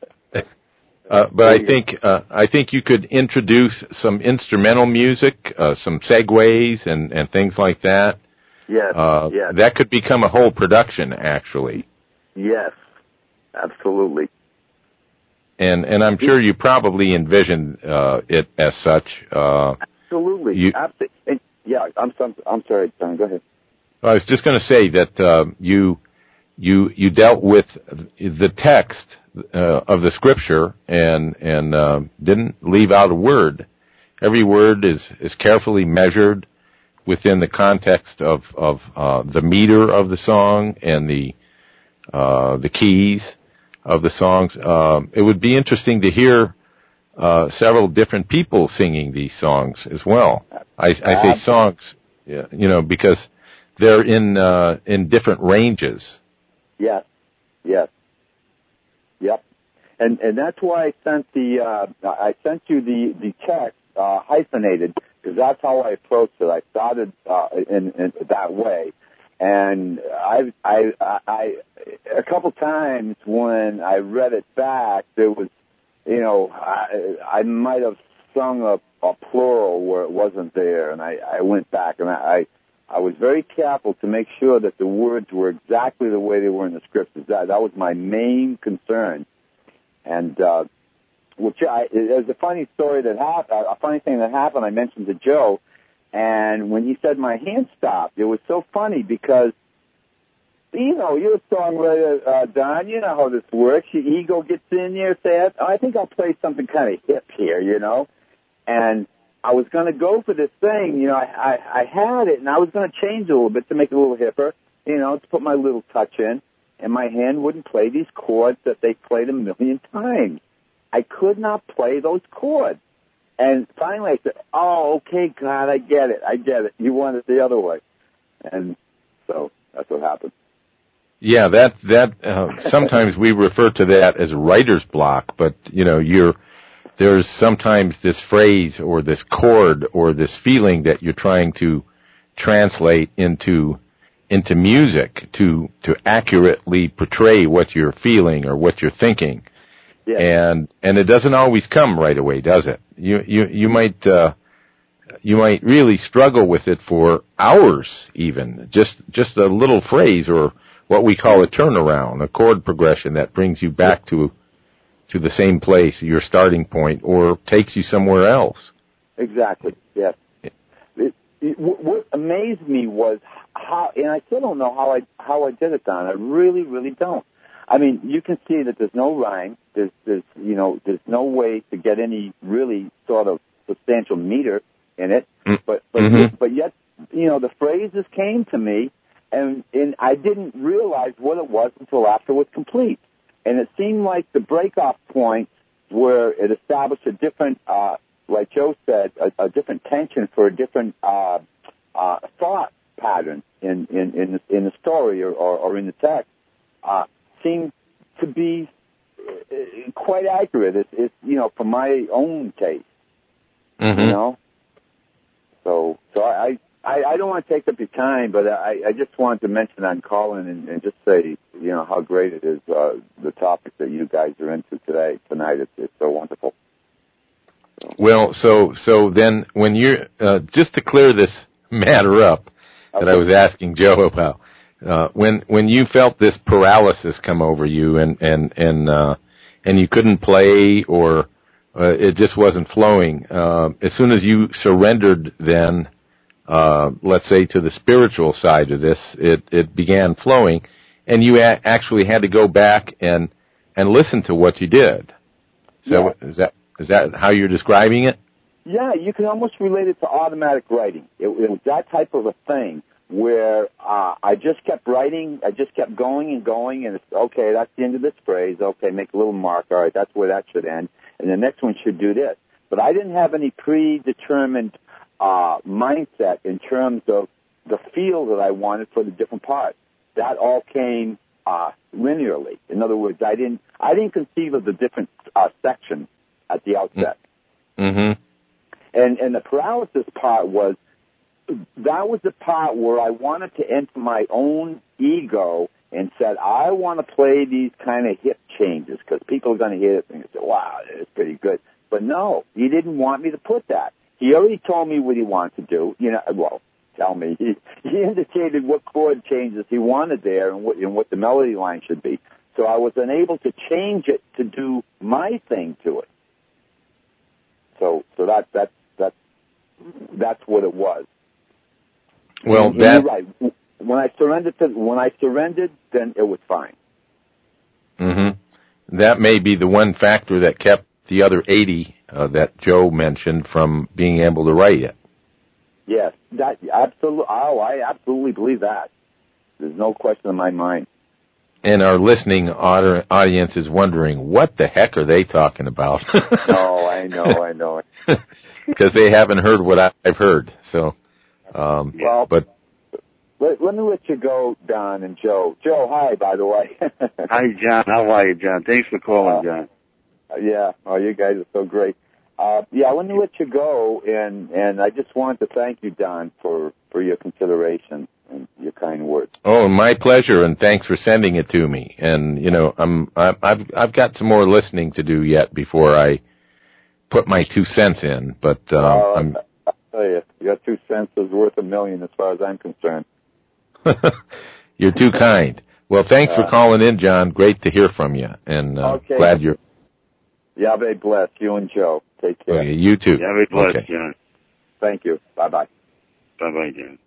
Uh, but I think uh, I think you could introduce some instrumental music, uh, some segues and, and things like that. Yes, uh, yes. That could become a whole production, actually. Yes. Absolutely. And and I'm sure you probably envisioned uh, it as such. Uh, Absolutely. You, Absolutely. Yeah, I'm, I'm, I'm sorry, Tom. Go ahead. I was just going to say that uh, you you you dealt with the text uh, of the scripture and and uh, didn't leave out a word. Every word is, is carefully measured within the context of of uh, the meter of the song and the uh, the keys of the songs. Um, it would be interesting to hear uh, several different people singing these songs as well. I, I say songs, you know, because they're in uh, in different ranges. Yes, yes, yep. And and that's why I sent the uh, I sent you the the text uh, hyphenated, because that's how I approached it. I started uh, in, in that way. And I, I, I, a couple times when I read it back, there was, you know, I, I might have sung a, a plural where it wasn't there, and I, I went back and I, I was very careful to make sure that the words were exactly the way they were in the scripts. That that was my main concern, and uh, which I, it was a funny story that happened. A funny thing that happened. I mentioned to Joe. And when he said my hand stopped, it was so funny because, you know, you're a songwriter, uh, Don. You know how this works. Your ego gets in there, say, I think I'll play something kind of hip here, you know. And I was going to go for this thing, you know. I, I, I had it, and I was going to change it a little bit to make it a little hipper, you know, to put my little touch in. And my hand wouldn't play these chords that they played a million times. I could not play those chords. And finally I said, oh, okay, God, I get it. I get it. You want it the other way. And so that's what happened. Yeah, that, that, uh, sometimes we refer to that as writer's block, but, you know, you're, there's sometimes this phrase or this chord or this feeling that you're trying to translate into, into music to, to accurately portray what you're feeling or what you're thinking. Yeah. And and it doesn't always come right away, does it? You you you might uh, you might really struggle with it for hours, even just just a little phrase or what we call a turnaround, a chord progression that brings you back to to the same place, your starting point, or takes you somewhere else. Exactly. Yes. It, it, what amazed me was how, and I still don't know how I how I did it, Don. I really, really don't. I mean, you can see that there's no rhyme. There's, there's, you know, there's no way to get any really sort of substantial meter in it. But, but, mm-hmm. yet, but yet, you know, the phrases came to me, and, and I didn't realize what it was until after it was complete. And it seemed like the break-off point where it established a different, uh, like Joe said, a, a different tension for a different uh, uh, thought pattern in in in the, in the story or, or, or in the text uh, seem to be quite accurate. It's, it's you know, for my own taste. Mm-hmm. You know, so so I, I I don't want to take up your time, but I, I just wanted to mention on calling and, and just say, you know, how great it is, uh, the topic that you guys are into today tonight. It's, it's so wonderful. So. Well, so so then when you're uh, just to clear this matter up that Okay. I was asking Joe about, uh, when when you felt this paralysis come over you and and and uh, and you couldn't play or Uh, it just wasn't flowing. Uh, as soon as you surrendered then, uh, let's say to the spiritual side of this, it, it began flowing, and you a- actually had to go back and, and listen to what you did. So Yeah. is that is that how you're describing it? Yeah, you can almost relate it to automatic writing. It, it was that type of a thing where uh, I just kept writing, I just kept going and going, and it's, okay, that's the end of this phrase. Okay, make a little mark. All right, that's where that should end. And the next one should do this. But I didn't have any predetermined uh, mindset in terms of the feel that I wanted for the different parts. That all came uh, linearly. In other words, I didn't I didn't conceive of the different uh, sections at the outset. Mm-hmm. And and the paralysis part was, that was the part where I wanted to enter my own ego and said, I want to play these kind of hip changes because people are going to hear this and say, wow, it's pretty good. But no, he didn't want me to put that. He already told me what he wanted to do. You know, well, tell me. He, he indicated what chord changes he wanted there and what, and what the melody line should be. So I was unable to change it to do my thing to it. So, so that, that, that, that's what it was. Well, and, and that you're right. When I surrendered to, when I surrendered, then it was fine. Mm-hmm. That may be the one factor that kept the other eighty uh, that Joe mentioned from being able to write it. Yes, that absolutely. Oh, I absolutely believe that. There's no question in my mind. And our listening audience is wondering, what the heck are they talking about? Oh, I know, I know. Because they haven't heard what I've heard. So, um, well, but. Let, let me let you go, Don and Joe. Joe, hi, by the way. Hi, John. How are you, John? Thanks for calling, uh, John. Yeah, oh, you guys are so great. Uh, yeah, let me let you go, and, and I just wanted to thank you, Don, for, for your consideration and your kind words. Oh, my pleasure, and thanks for sending it to me. And you know, I'm I've I've got some more listening to do yet before I put my two cents in. But uh, uh, I'm. I'll tell you, your two cents is worth a million, as far as I'm concerned. You're too kind. Well, thanks Uh, for calling in, John. Great to hear from you, and uh, okay. glad you're. Yahweh bless you and Joe. Take care. Okay, you too. Yahweh bless, okay. John. Thank you. Bye bye. Bye bye, John.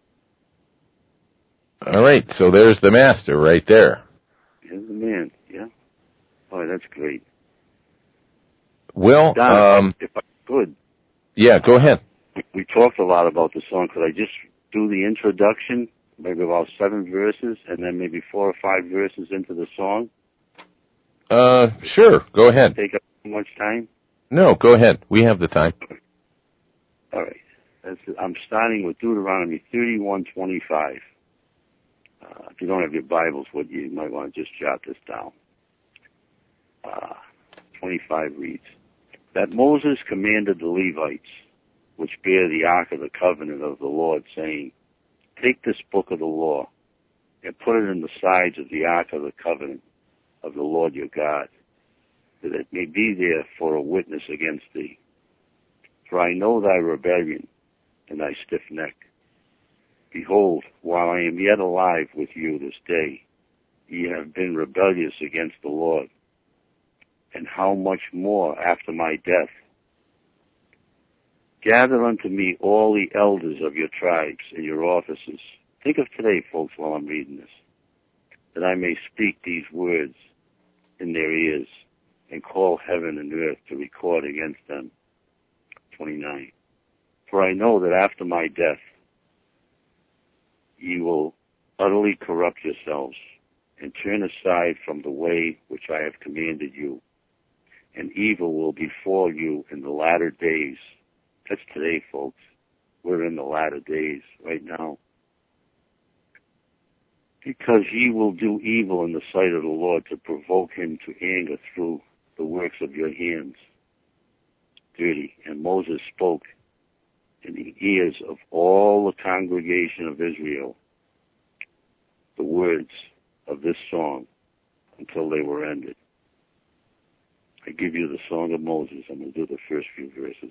All right, so there's the master right there. Here's the man. Yeah. Oh, that's great. Well, Don, um, if I could. Yeah, go ahead. We, we talked a lot about the song. Could I just do the introduction? Maybe about seven verses, and then maybe four or five verses into the song? Uh, sure. Go ahead. Take up too much time? No, go ahead. We have the time. All right. That's, I'm starting with Deuteronomy thirty-one twenty-five. Uh, if you don't have your Bibles with you, you might want to just jot this down. Uh, twenty-five reads, that Moses commanded the Levites, which bear the ark of the covenant of the Lord, saying, take this book of the law and put it in the sides of the ark of the covenant of the Lord your God, that it may be there for a witness against thee. For I know thy rebellion and thy stiff neck. Behold, while I am yet alive with you this day, ye have been rebellious against the Lord. And how much more after my death? Gather unto me all the elders of your tribes and your officers. Think of today, folks, while I'm reading this, that I may speak these words in their ears and call heaven and earth to record against them. twenty-nine. For I know that after my death, ye will utterly corrupt yourselves and turn aside from the way which I have commanded you, and evil will befall you in the latter days. That's today, folks. We're in the latter days right now. Because ye will do evil in the sight of the Lord to provoke him to anger through the works of your hands. thirty. And Moses spoke in the ears of all the congregation of Israel the words of this song until they were ended. I give you the song of Moses. I'm going to do the first few verses.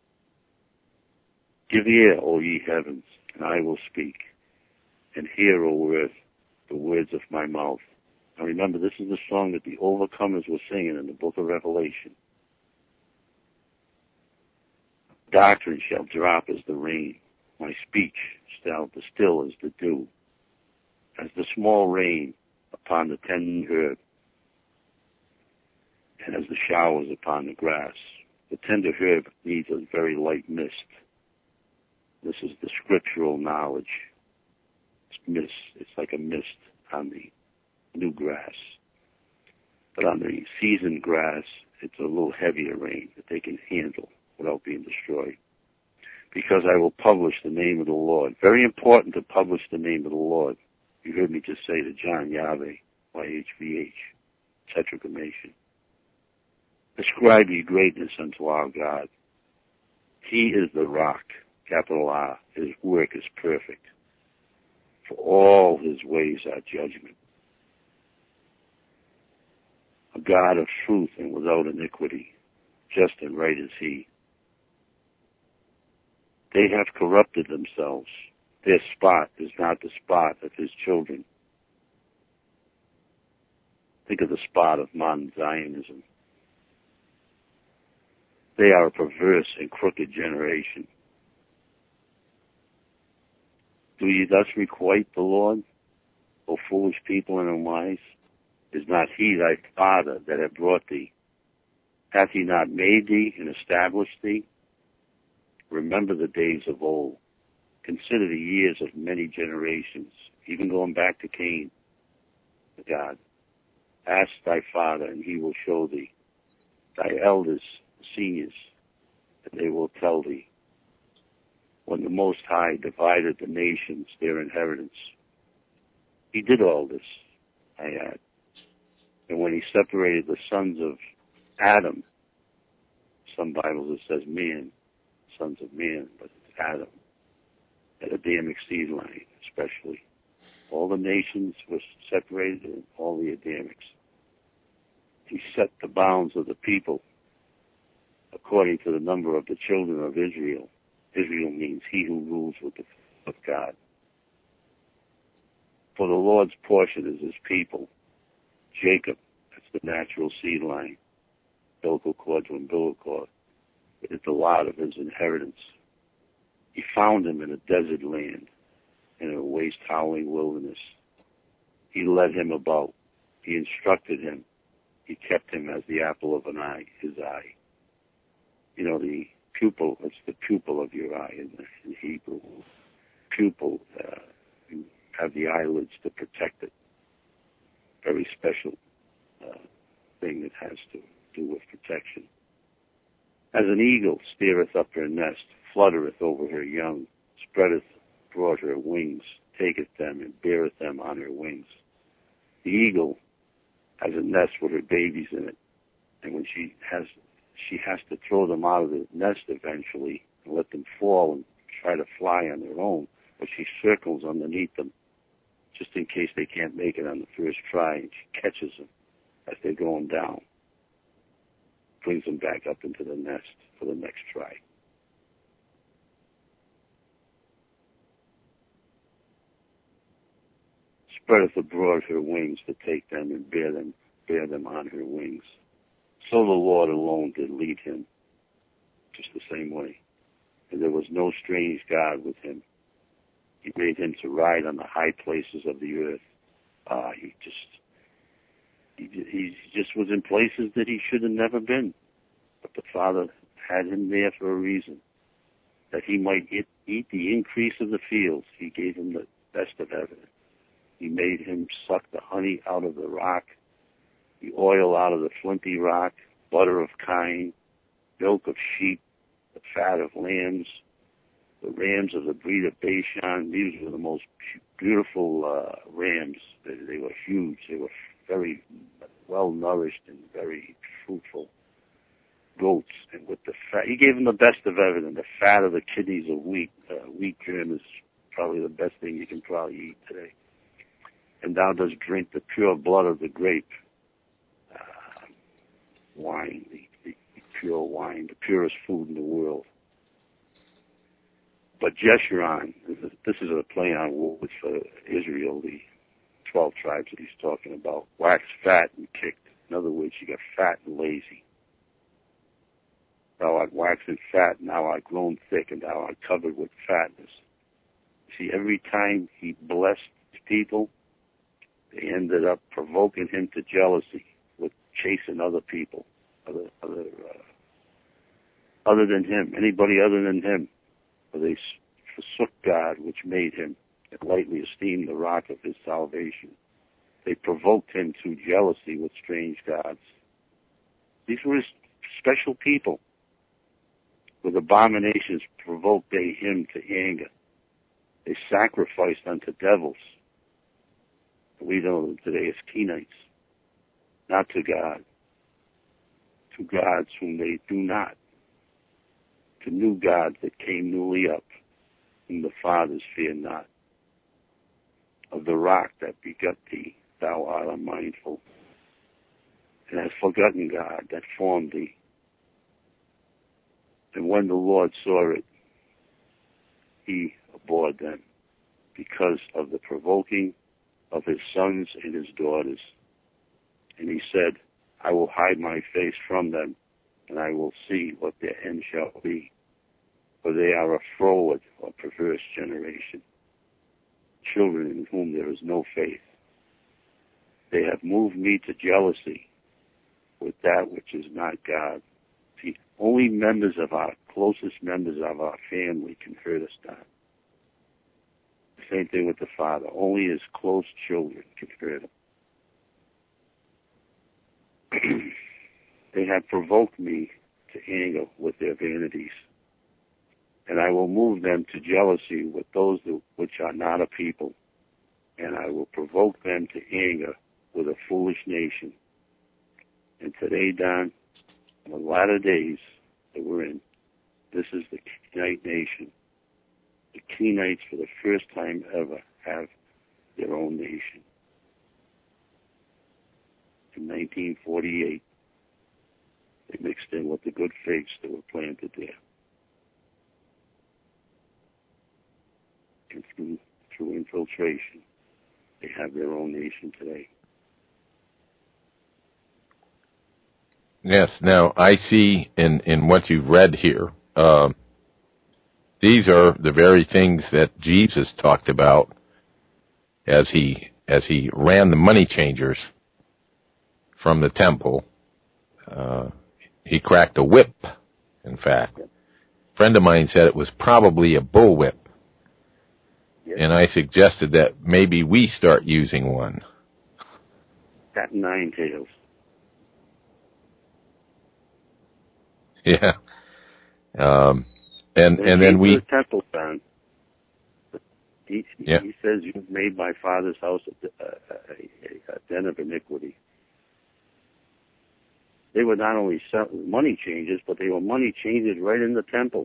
Give ear, O ye heavens, and I will speak, and hear, O earth, the words of my mouth. Now remember, this is the song that the overcomers were singing in the book of Revelation. Doctrine shall drop as the rain. My speech shall distill as the dew, as the small rain upon the tender herb, and as the showers upon the grass. The tender herb needs a very light mist. This is the scriptural knowledge. It's mist. It's like a mist on the new grass. But on the seasoned grass, it's a little heavier rain that they can handle without being destroyed. Because I will publish the name of the Lord. Very important to publish the name of the Lord. You heard me just say to John Yahweh, Y H V H, tetragrammaton. Ascribe ye greatness unto our God. He is the rock, capital R. His work is perfect. For all his ways are judgment. A God of truth and without iniquity, just and right is he. They have corrupted themselves. Their spot is not the spot of his children. Think of the spot of modern Zionism. They are a perverse and crooked generation. Do ye thus requite the Lord, O foolish people and unwise? Is not he thy father that hath brought thee? Hath he not made thee and established thee? Remember the days of old. Consider the years of many generations, even going back to Cain, to God. Ask thy father, and he will show thee. Thy elders, seniors, and they will tell thee. When the Most High divided the nations their inheritance, he did all this, I add. And when he separated the sons of Adam, some Bibles it says man, sons of man, but it's Adam, the Adamic seed line especially. All the nations were separated, and all the Adamics. He set the bounds of the people according to the number of the children of Israel. Israel means he who rules with the of God. For the Lord's portion is his people. Jacob, that's the natural seed line, umbilical cord to umbilical cord. It's the lot of his inheritance. He found him in a desert land, in a waste howling wilderness. He led him about. He instructed him. He kept him as the apple of an eye, his eye. You know, the pupil, it's the pupil of your eye in, in Hebrew. Pupil, uh, you have the eyelids to protect it. Very special uh, thing that has to do with protection. As an eagle steereth up her nest, fluttereth over her young, spreadeth abroad her wings, taketh them and beareth them on her wings. The eagle has a nest with her babies in it, and when she has, she has to throw them out of the nest eventually and let them fall and try to fly on their own, but she circles underneath them just in case they can't make it on the first try, and she catches them as they're going down, brings them back up into the nest for the next try. Spreadeth abroad her wings to take them and bear them, bear them on her wings. So the Lord alone did lead him, just the same way. And there was no strange God with him. He made him to ride on the high places of the earth. Ah, he just, he, he just was in places that he should have never been. But the Father had him there for a reason, that he might eat, eat the increase of the fields. He gave him the best of heaven. He made him suck the honey out of the rock, the oil out of the flinty rock, butter of kine, milk of sheep, the fat of lambs, the rams of the breed of Bashan. These were the most beautiful uh, rams. They, they were huge. They were very well nourished and very fruitful goats. And with the fat, he gave them the best of everything. The fat of the kidneys of wheat. Uh, wheat germ is probably the best thing you can probably eat today. And thou dost drink the pure blood of the grape, uh, wine, the, the pure wine, the purest food in the world. But Jeshurun, this is a play on words for Israel, the twelve tribes that he's talking about. Wax fat and kicked. In other words, you got fat and lazy. Thou art waxen fat, and thou art grown thick, and thou art covered with fatness. See, every time he blessed people, they ended up provoking him to jealousy with chasing other people, other other uh, other than him, anybody other than him. For they forsook God, which made him, and lightly esteemed the rock of his salvation. They provoked him to jealousy with strange gods. These were his special people. With abominations provoked they him to anger. They sacrificed unto devils. We know them today as Kenites. Not to God. To gods whom they do not. To new gods that came newly up, whom the fathers fear not. Of the rock that begot thee, thou art unmindful, and hast forgotten God that formed thee. And when the Lord saw it, he abhorred them, because of the provoking of his sons and his daughters. And he said, I will hide my face from them, and I will see what their end shall be. For they are a froward or perverse generation, children in whom there is no faith. They have moved me to jealousy with that which is not God. See, only members of our, closest members of our family can hurt us down. The same thing with the Father. Only his close children can hurt him. They have provoked me to anger with their vanities, and I will move them to jealousy with those which are not a people, and I will provoke them to anger with a foolish nation. And today, Don, in the latter days that we're in, this is the Kenite nation. The Kenites, for the first time ever, have their own nation. In nineteen forty-eight, they mixed in with the good figs that were planted there. And through, through infiltration, they have their own nation today. Yes. Now, I see in, in what you've read here, uh, these are the very things that Jesus talked about as he as he ran the money changers from the temple. Uh, he cracked a whip, in fact. A friend of mine said it was probably a bullwhip. Yes. And I suggested that maybe we start using one. Cat and nine tails. Yeah. Um, and and, and then we... The temple found. He, yeah. he says, you've made my father's house a, a, a, a den of iniquity. They were not only money changers, but they were money changers right in the temple.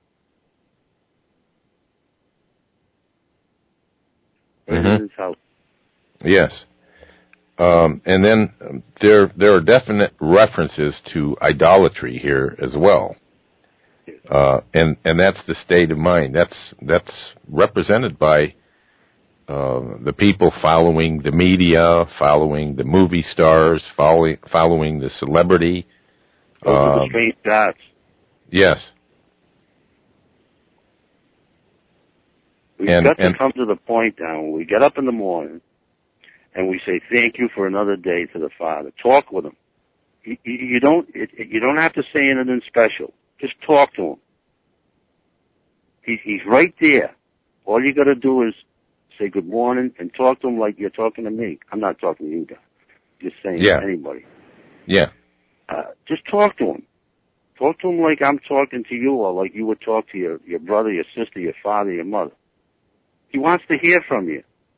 Right mm-hmm. in his house. Yes. Um, and then um, there there are definite references to idolatry here as well. Uh, and, and that's the state of mind. That's that's represented by uh, the people following the media, following the movie stars, following following the celebrity. Those are uh, the strange gods. Yes. We've and, got to and, come to the point now when we get up in the morning and we say thank you for another day to the Father. Talk with him. You, you don't it, you don't have to say anything special. Just talk to him. He, he's right there. All you got to do is say good morning and talk to him like you're talking to me. I'm not talking to you guys. Just saying yeah. to anybody. Yeah. Uh, just talk to him. Talk to him like I'm talking to you, or like you would talk to your, your brother, your sister, your father, your mother. He wants to hear from you.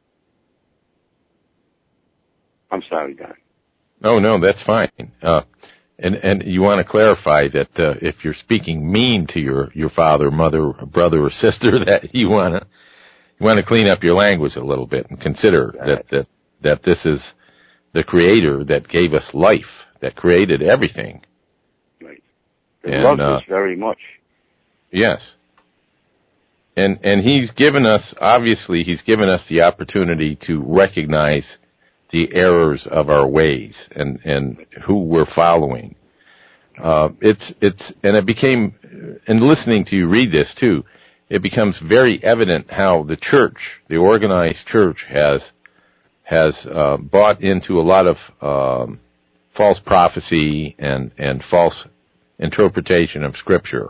I'm sorry, Don. Oh, no, that's fine. Uh, and, and you want to clarify that uh, if you're speaking mean to your, your father, mother, brother, or sister, that you want to you want to clean up your language a little bit and consider Right. that, that, that this is the Creator that gave us life, that created everything. Right. He And, loves uh, us very much. Yes. And and he's given us, obviously, he's given us the opportunity to recognize the errors of our ways and, and who we're following. Uh, it's, it's, and it became, and listening to you read this too, it becomes very evident how the church, the organized church, has, has, uh, bought into a lot of, um, false prophecy and, and false interpretation of Scripture.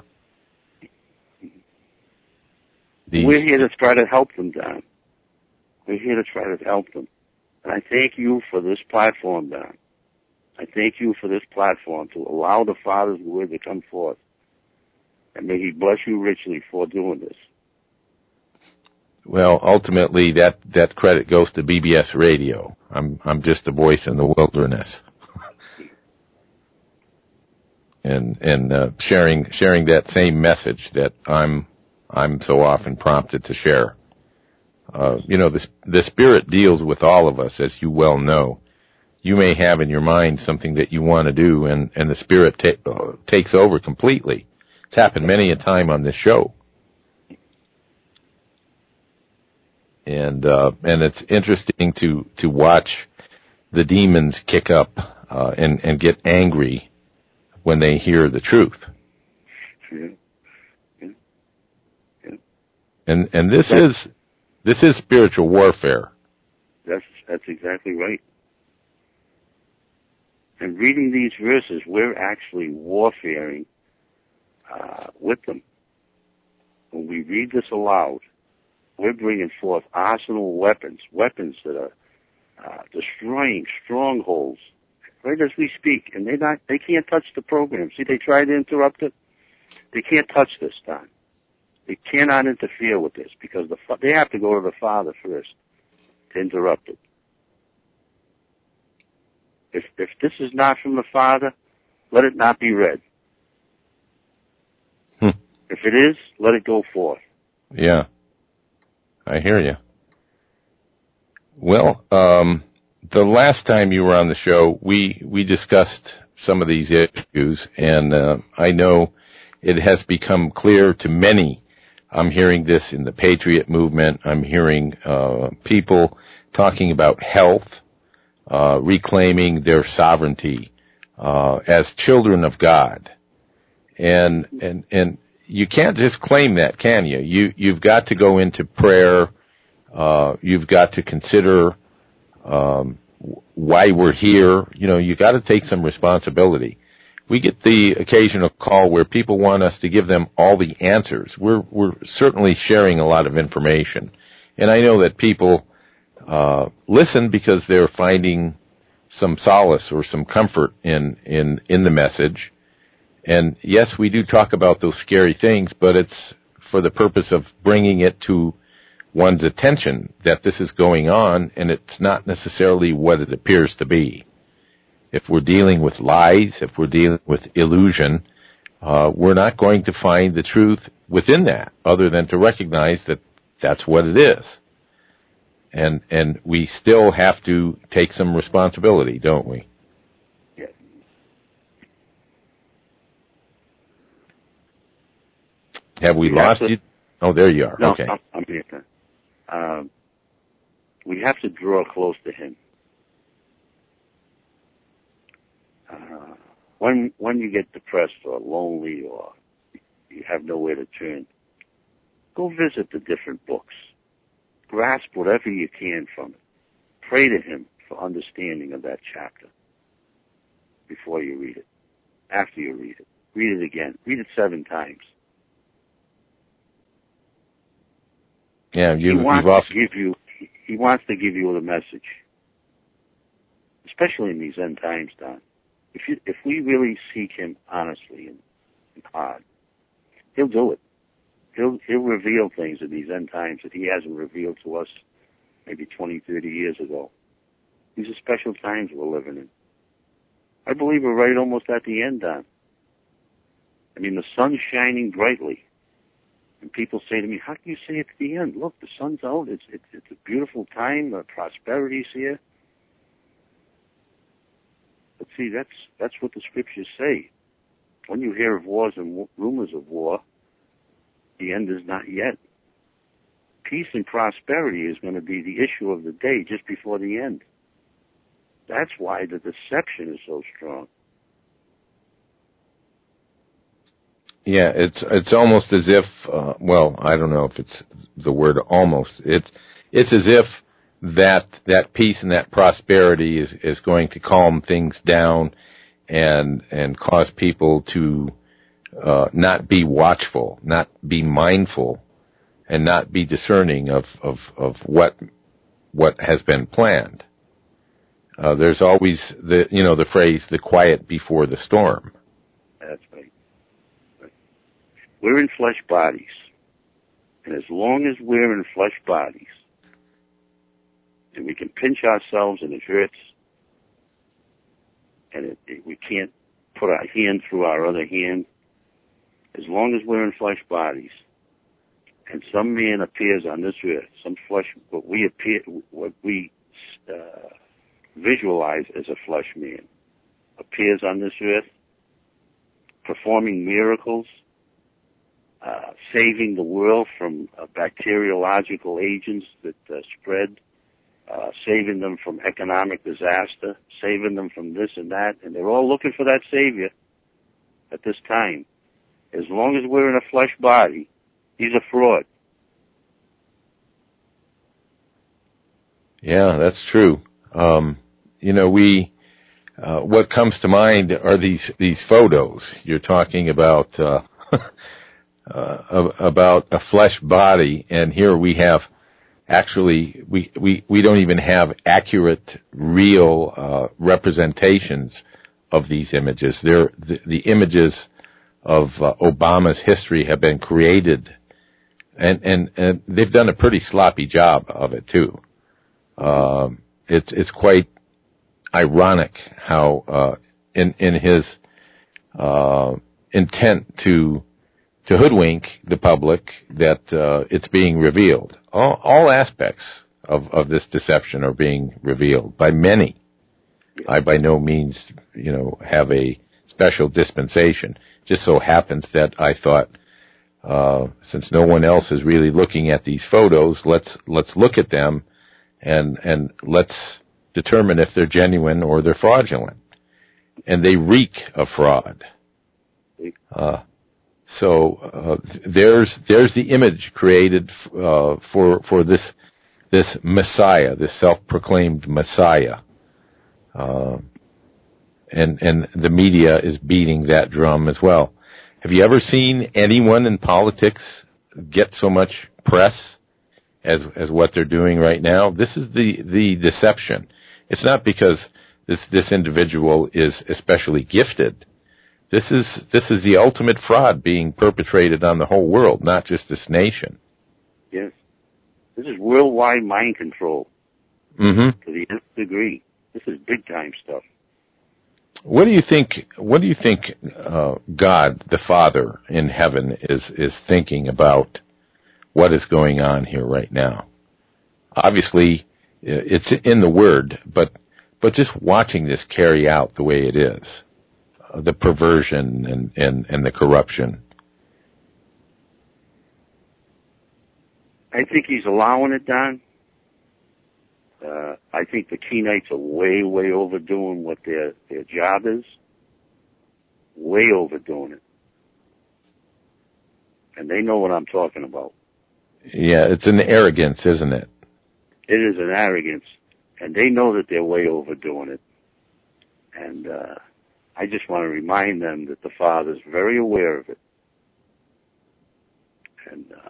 These, We're here to try to help them, Don. We're here to try to help them. And I thank you for this platform, Don. I thank you for this platform to allow the Father's word to come forth. And may He bless you richly for doing this. Well, ultimately, that, that credit goes to B B S Radio. I'm I'm just a voice in the wilderness, and and uh, sharing sharing that same message that I'm I'm so often prompted to share. Uh, you know, the the Spirit deals with all of us, as you well know. You may have in your mind something that you want to do, and and the Spirit ta- uh, takes over completely. It's happened many a time on this show. And uh, and it's interesting to, to watch the demons kick up uh, and and get angry when they hear the truth. Yeah. Yeah. Yeah. And and this is this is spiritual warfare. That's that's exactly right. And reading these verses, we're actually warfaring uh, with them. When we read this aloud, we're bringing forth arsenal weapons, weapons that are uh, destroying strongholds right as we speak. And they not, they can't touch the program. See, they try to interrupt it. They can't touch this, Don. They cannot interfere with this because the they have to go to the Father first to interrupt it. If if this is not from the Father, let it not be read. Hmm. If it is, let it go forth. Yeah, I hear you. Well, um, the last time you were on the show, we, we discussed some of these issues, and uh, I know it has become clear to many. I'm hearing this in the Patriot movement. I'm hearing uh, people talking about health, uh, reclaiming their sovereignty uh, as children of God. And and and you can't just claim that, can you? You you've got to go into prayer. Uh, you've got to consider um, why we're here. You know, you got to take some responsibility. We get the occasional call where people want us to give them all the answers. We're we're certainly sharing a lot of information, and I know that people uh, listen because they're finding some solace or some comfort in in in the message. And yes, we do talk about those scary things, but it's for the purpose of bringing it to one's attention that this is going on, and it's not necessarily what it appears to be. If we're dealing with lies, if we're dealing with illusion, uh, we're not going to find the truth within that, other than to recognize that that's what it is. And and we still have to take some responsibility, don't we? Have we, we lost have to, you? Oh, there you are. No, okay. I'm, I'm here. Um, we have to draw close to Him. Uh, when when you get depressed or lonely or you have nowhere to turn, go visit the different books. Grasp whatever you can from it. Pray to Him for understanding of that chapter before you read it. After you read it, read it again. Read it seven times. Yeah, you, he wants you've often... to give you. He wants to give you the message, especially in these end times, Don. If you, if we really seek Him honestly and, and hard, He'll do it. He'll He'll reveal things in these end times that He hasn't revealed to us maybe twenty, thirty years ago. These are special times we're living in. I believe we're right almost at the end, Don. I mean, the sun's shining brightly. And people say to me, how can you say it's the end? Look, the sun's out. It's it's, it's a beautiful time. The prosperity's here. But see, that's that's what the scriptures say. When you hear of wars and w- rumors of war, the end is not yet. Peace and prosperity is going to be the issue of the day just before the end. That's why the deception is so strong. Yeah, it's it's almost as if, uh, well, I don't know if it's the word almost. It's it's as if that that peace and that prosperity is, is going to calm things down and and cause people to uh, not be watchful, not be mindful, and not be discerning of, of, of what what has been planned. Uh, there's always the you know the phrase "the quiet before the storm." That's right. right. We're in flesh bodies, and as long as we're in flesh bodies, and we can pinch ourselves and it hurts, and it, it, we can't put our hand through our other hand, as long as we're in flesh bodies, and some man appears on this earth, some flesh, what we appear, what we uh, visualize as a flesh man, appears on this earth, performing miracles, uh, saving the world from uh, bacteriological agents that uh, spread, uh, saving them from economic disaster, saving them from this and that, and they're all looking for that Savior at this time. As long as we're in a flesh body, he's a fraud. Yeah, that's true. Um, you know, we uh, what comes to mind are these these photos. You're talking about uh, uh, about a flesh body, and here we have actually we we, we don't even have accurate, real uh, representations of these images. They're the, the images of uh, Obama's history have been created, and, and and they've done a pretty sloppy job of it too. Um, it's it's quite ironic how uh, in in his uh, intent to to hoodwink the public that uh, it's being revealed. All, all aspects of, of this deception are being revealed by many. I by no means, you know, have a special dispensation. Just so happens that I thought, uh, since no one else is really looking at these photos, let's let's look at them and and let's determine if they're genuine or they're fraudulent. And they reek of fraud. Uh, so uh, there's there's the image created uh, for for this this Messiah, this self-proclaimed Messiah. Uh, and and the media is beating that drum as well. Have you ever seen anyone in politics get so much press as as what they're doing right now? This is the, the deception. It's not because this this individual is especially gifted. This is this is the ultimate fraud being perpetrated on the whole world, not just this nation. Yes. This is worldwide mind control. Mm-hmm. To the nth degree. This is big time stuff. What do you think? What do you think uh, God, the Father in heaven, is is thinking about what is going on here right now? Obviously, it's in the Word, but but just watching this carry out the way it is, uh, the perversion and, and, and the corruption. I think he's allowing it, Don. Uh, I think the Keenites are way, way overdoing what their, their job is. Way overdoing it. And they know what I'm talking about. Yeah, it's an arrogance, isn't it? It is an arrogance. And they know that they're way overdoing it. And uh, I just want to remind them that the Father's very aware of it. And uh,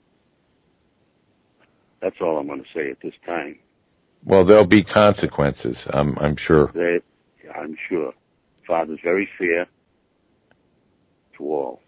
that's all I'm going to say at this time. Well, there'll be consequences, I'm, I'm sure. They, I'm sure. Father's very fair to all.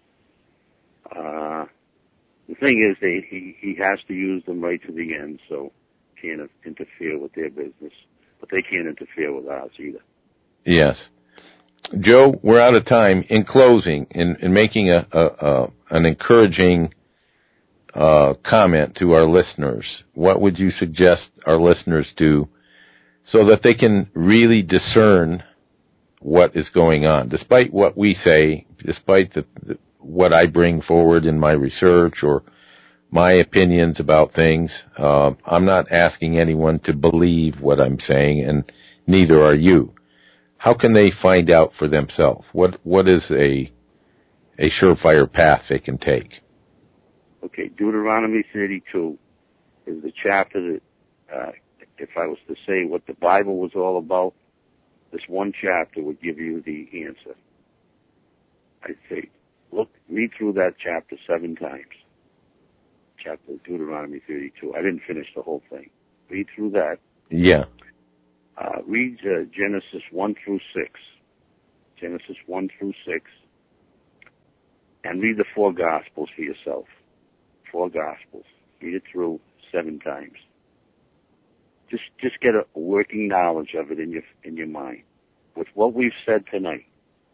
Uh, the thing is, they, he, he has to use them right to the end, so can't interfere with their business. but they can't interfere with ours either. Yes. Joe, we're out of time. In closing, in, in making a, a, a an encouraging uh, comment to our listeners, what would you suggest our listeners do so that they can really discern what is going on, despite what we say, despite the, the, what I bring forward in my research or my opinions about things? Uh, I'm not asking anyone to believe what I'm saying, and neither are you. How can they find out for themselves? What what is a a surefire path they can take? Okay, Deuteronomy thirty-two is the chapter that, uh, if I was to say what the Bible was all about, this one chapter would give you the answer. I'd say, look, read through that chapter seven times. Chapter Deuteronomy thirty-two. I didn't finish the whole thing. Read through that. Yeah. Uh, read uh, Genesis one through six. Genesis one through six. And read the four Gospels for yourself. Four Gospels. Read it through seven times. Just just get a working knowledge of it in your in your mind. With what we've said tonight.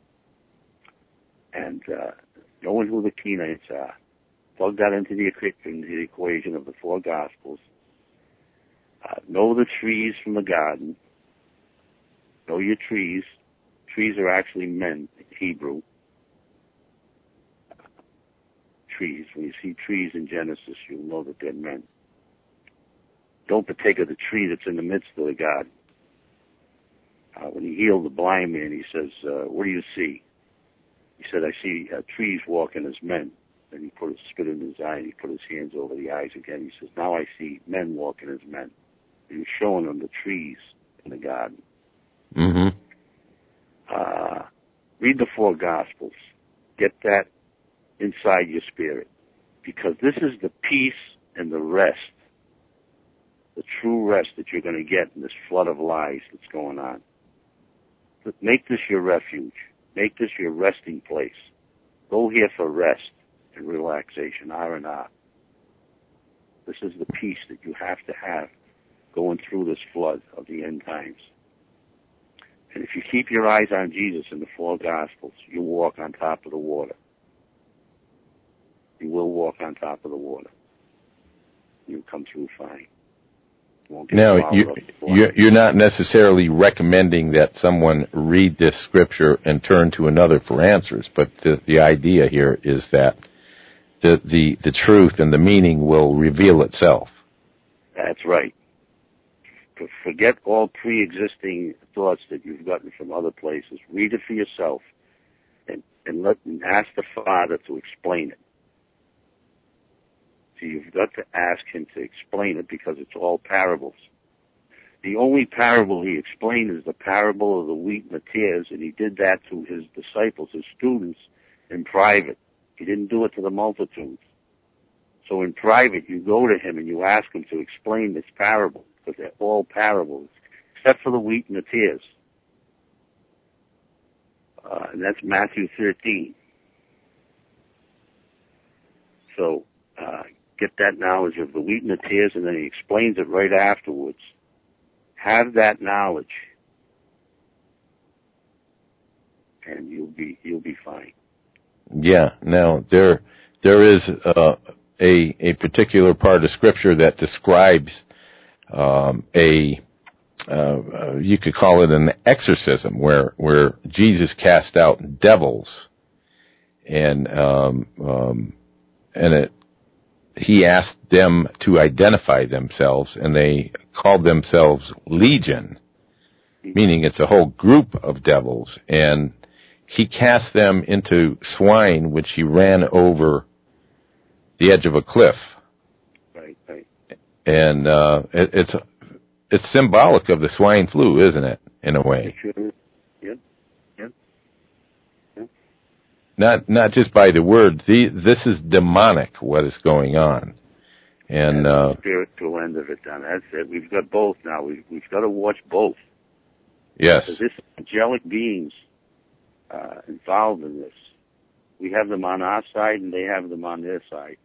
And uh, knowing who the Kenites are. Plug that into the, into the equation of the four Gospels. Uh, know the trees from the garden. Know your trees. Trees are actually men in Hebrew. Trees. When you see trees in Genesis, you'll know that they're men. Don't partake of the tree that's in the midst of the garden. Uh, when he healed the blind man, he says, uh, what do you see? He said, I see uh, trees walking as men. And he put his spit in his eye and he put his hands over the eyes again. He says, now I see men walking as men. He was showing them the trees in the garden. Mm-hmm. Uh, read the four Gospels. Get that inside your spirit. Because this is the peace and the rest, the true rest that you're going to get in this flood of lies that's going on. But make this your refuge. Make this your resting place. Go here for rest and relaxation, R and R. This is the peace that you have to have going through this flood of the end times. And if you keep your eyes on Jesus in the four Gospels, you walk on top of the water. You will walk on top of the water. You'll come through fine. Now, you, you're not necessarily recommending that someone read this scripture and turn to another for answers, but the, the idea here is that the, the, the truth and the meaning will reveal itself. That's right. Forget all pre-existing thoughts that you've gotten from other places. Read it for yourself and, and let and ask the Father to explain it. So you've got to ask him to explain it because it's all parables. The only parable he explained is the parable of the wheat and the tares, and he did that to his disciples, his students, in private. He didn't do it to the multitudes. So in private, you go to him and you ask him to explain this parable, because they're all parables, except for the wheat and the tares. Uh, and that's Matthew thirteen. So, uh, get that knowledge of the wheat and the tares, and then he explains it right afterwards. Have that knowledge, and you'll be you'll be fine. Yeah. Now there there is uh, a a particular part of Scripture that describes um, a uh, you could call it an exorcism, where where Jesus cast out devils, and um, um, and it. He asked them to identify themselves, and they called themselves Legion, meaning it's a whole group of devils. And he cast them into swine, which he ran over the edge of a cliff. Right, right. And uh, it, it's it's symbolic of the swine flu, isn't it, in a way? Sure. Yep. Yep. Not not just by the word. The, this is demonic, what is going on. And That's uh, the spiritual end of it, Don. That's it. We've got both now. We've, we've got to watch both. Yes. Because this angelic beings uh, involved in this. We have them on our side, and they have them on their side.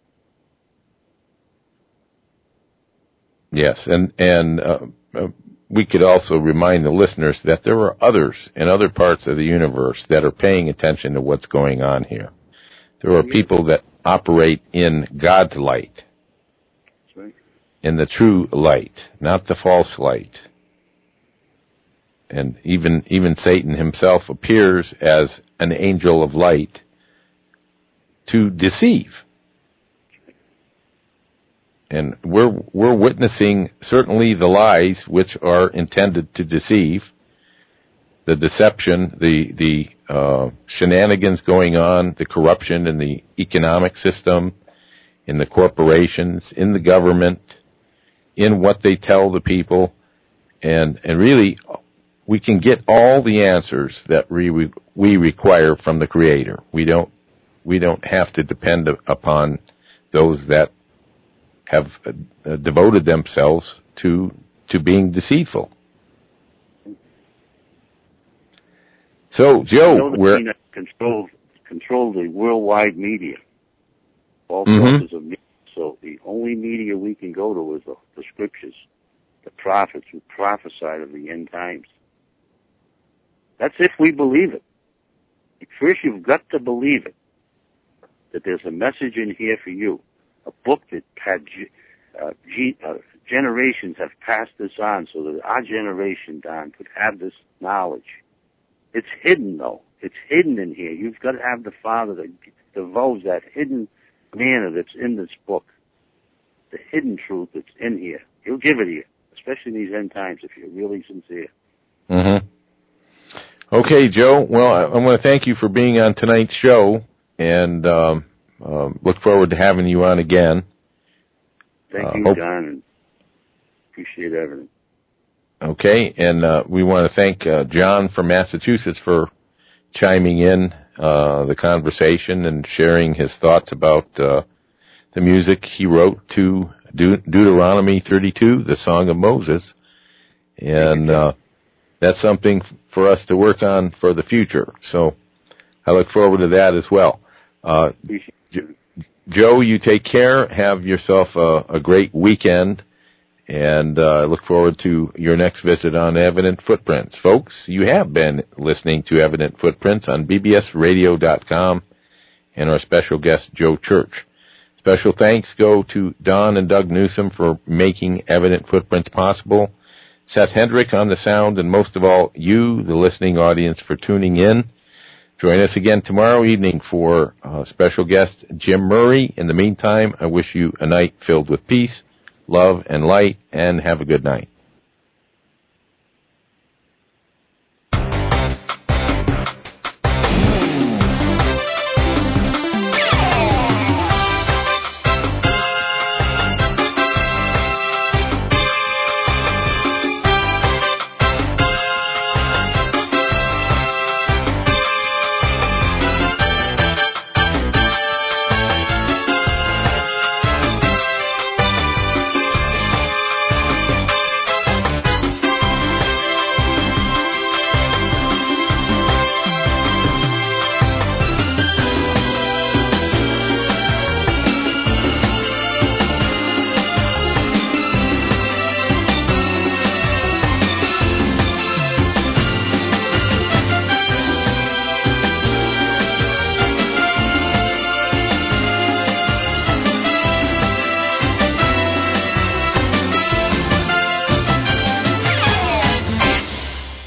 Yes, and and uh, uh, we could also remind the listeners that there are others in other parts of the universe that are paying attention to what's going on here. There are people that operate in God's light, right. in the true light, not the false light. And even even Satan himself appears as an angel of light to deceive. And we're we're witnessing certainly the lies which are intended to deceive, the deception, the the uh, shenanigans going on, the corruption in the economic system, in the corporations, in the government, in what they tell the people, and and really we can get all the answers that we we require from the Creator. We don't we don't have to depend upon those that have uh, devoted themselves to to being deceitful. So, Joe, we're control control the worldwide media, all mm-hmm. sources of media. So the only media we can go to is the, the scriptures, the prophets who prophesied of the end times. That's if we believe it. First, you've got to believe it, that there's a message in here for you, a book that had uh, G, uh, generations have passed this on so that our generation, Don, could have this knowledge. It's hidden, though. It's hidden in here. You've got to have the Father that divulge that hidden manna that's in this book, the hidden truth that's in here. He'll give it to you, especially in these end times, if you're really sincere. Mm-hmm. Okay, Joe. Well, I, I want to thank you for being on tonight's show, and um, uh, look forward to having you on again. Thank uh, you, hope- Don, and appreciate everything. Okay, and uh, we want to thank uh, John from Massachusetts for chiming in uh, the conversation and sharing his thoughts about uh, the music he wrote to De- Deuteronomy thirty-two, the Song of Moses. And uh, that's something for us to work on for the future. So I look forward to that as well. Uh, jo- Joe, you take care. Have yourself a, a great weekend. And uh, I look forward to your next visit on Evident Footprints. Folks, you have been listening to Evident Footprints on B B S radio dot com and our special guest, Joe Church. Special thanks go to Don and Doug Newsom for making Evident Footprints possible, Seth Hendrick on the sound, and most of all, you, the listening audience, for tuning in. Join us again tomorrow evening for uh, special guest Jim Murray. In the meantime, I wish you a night filled with peace, love, and light, and have a good night.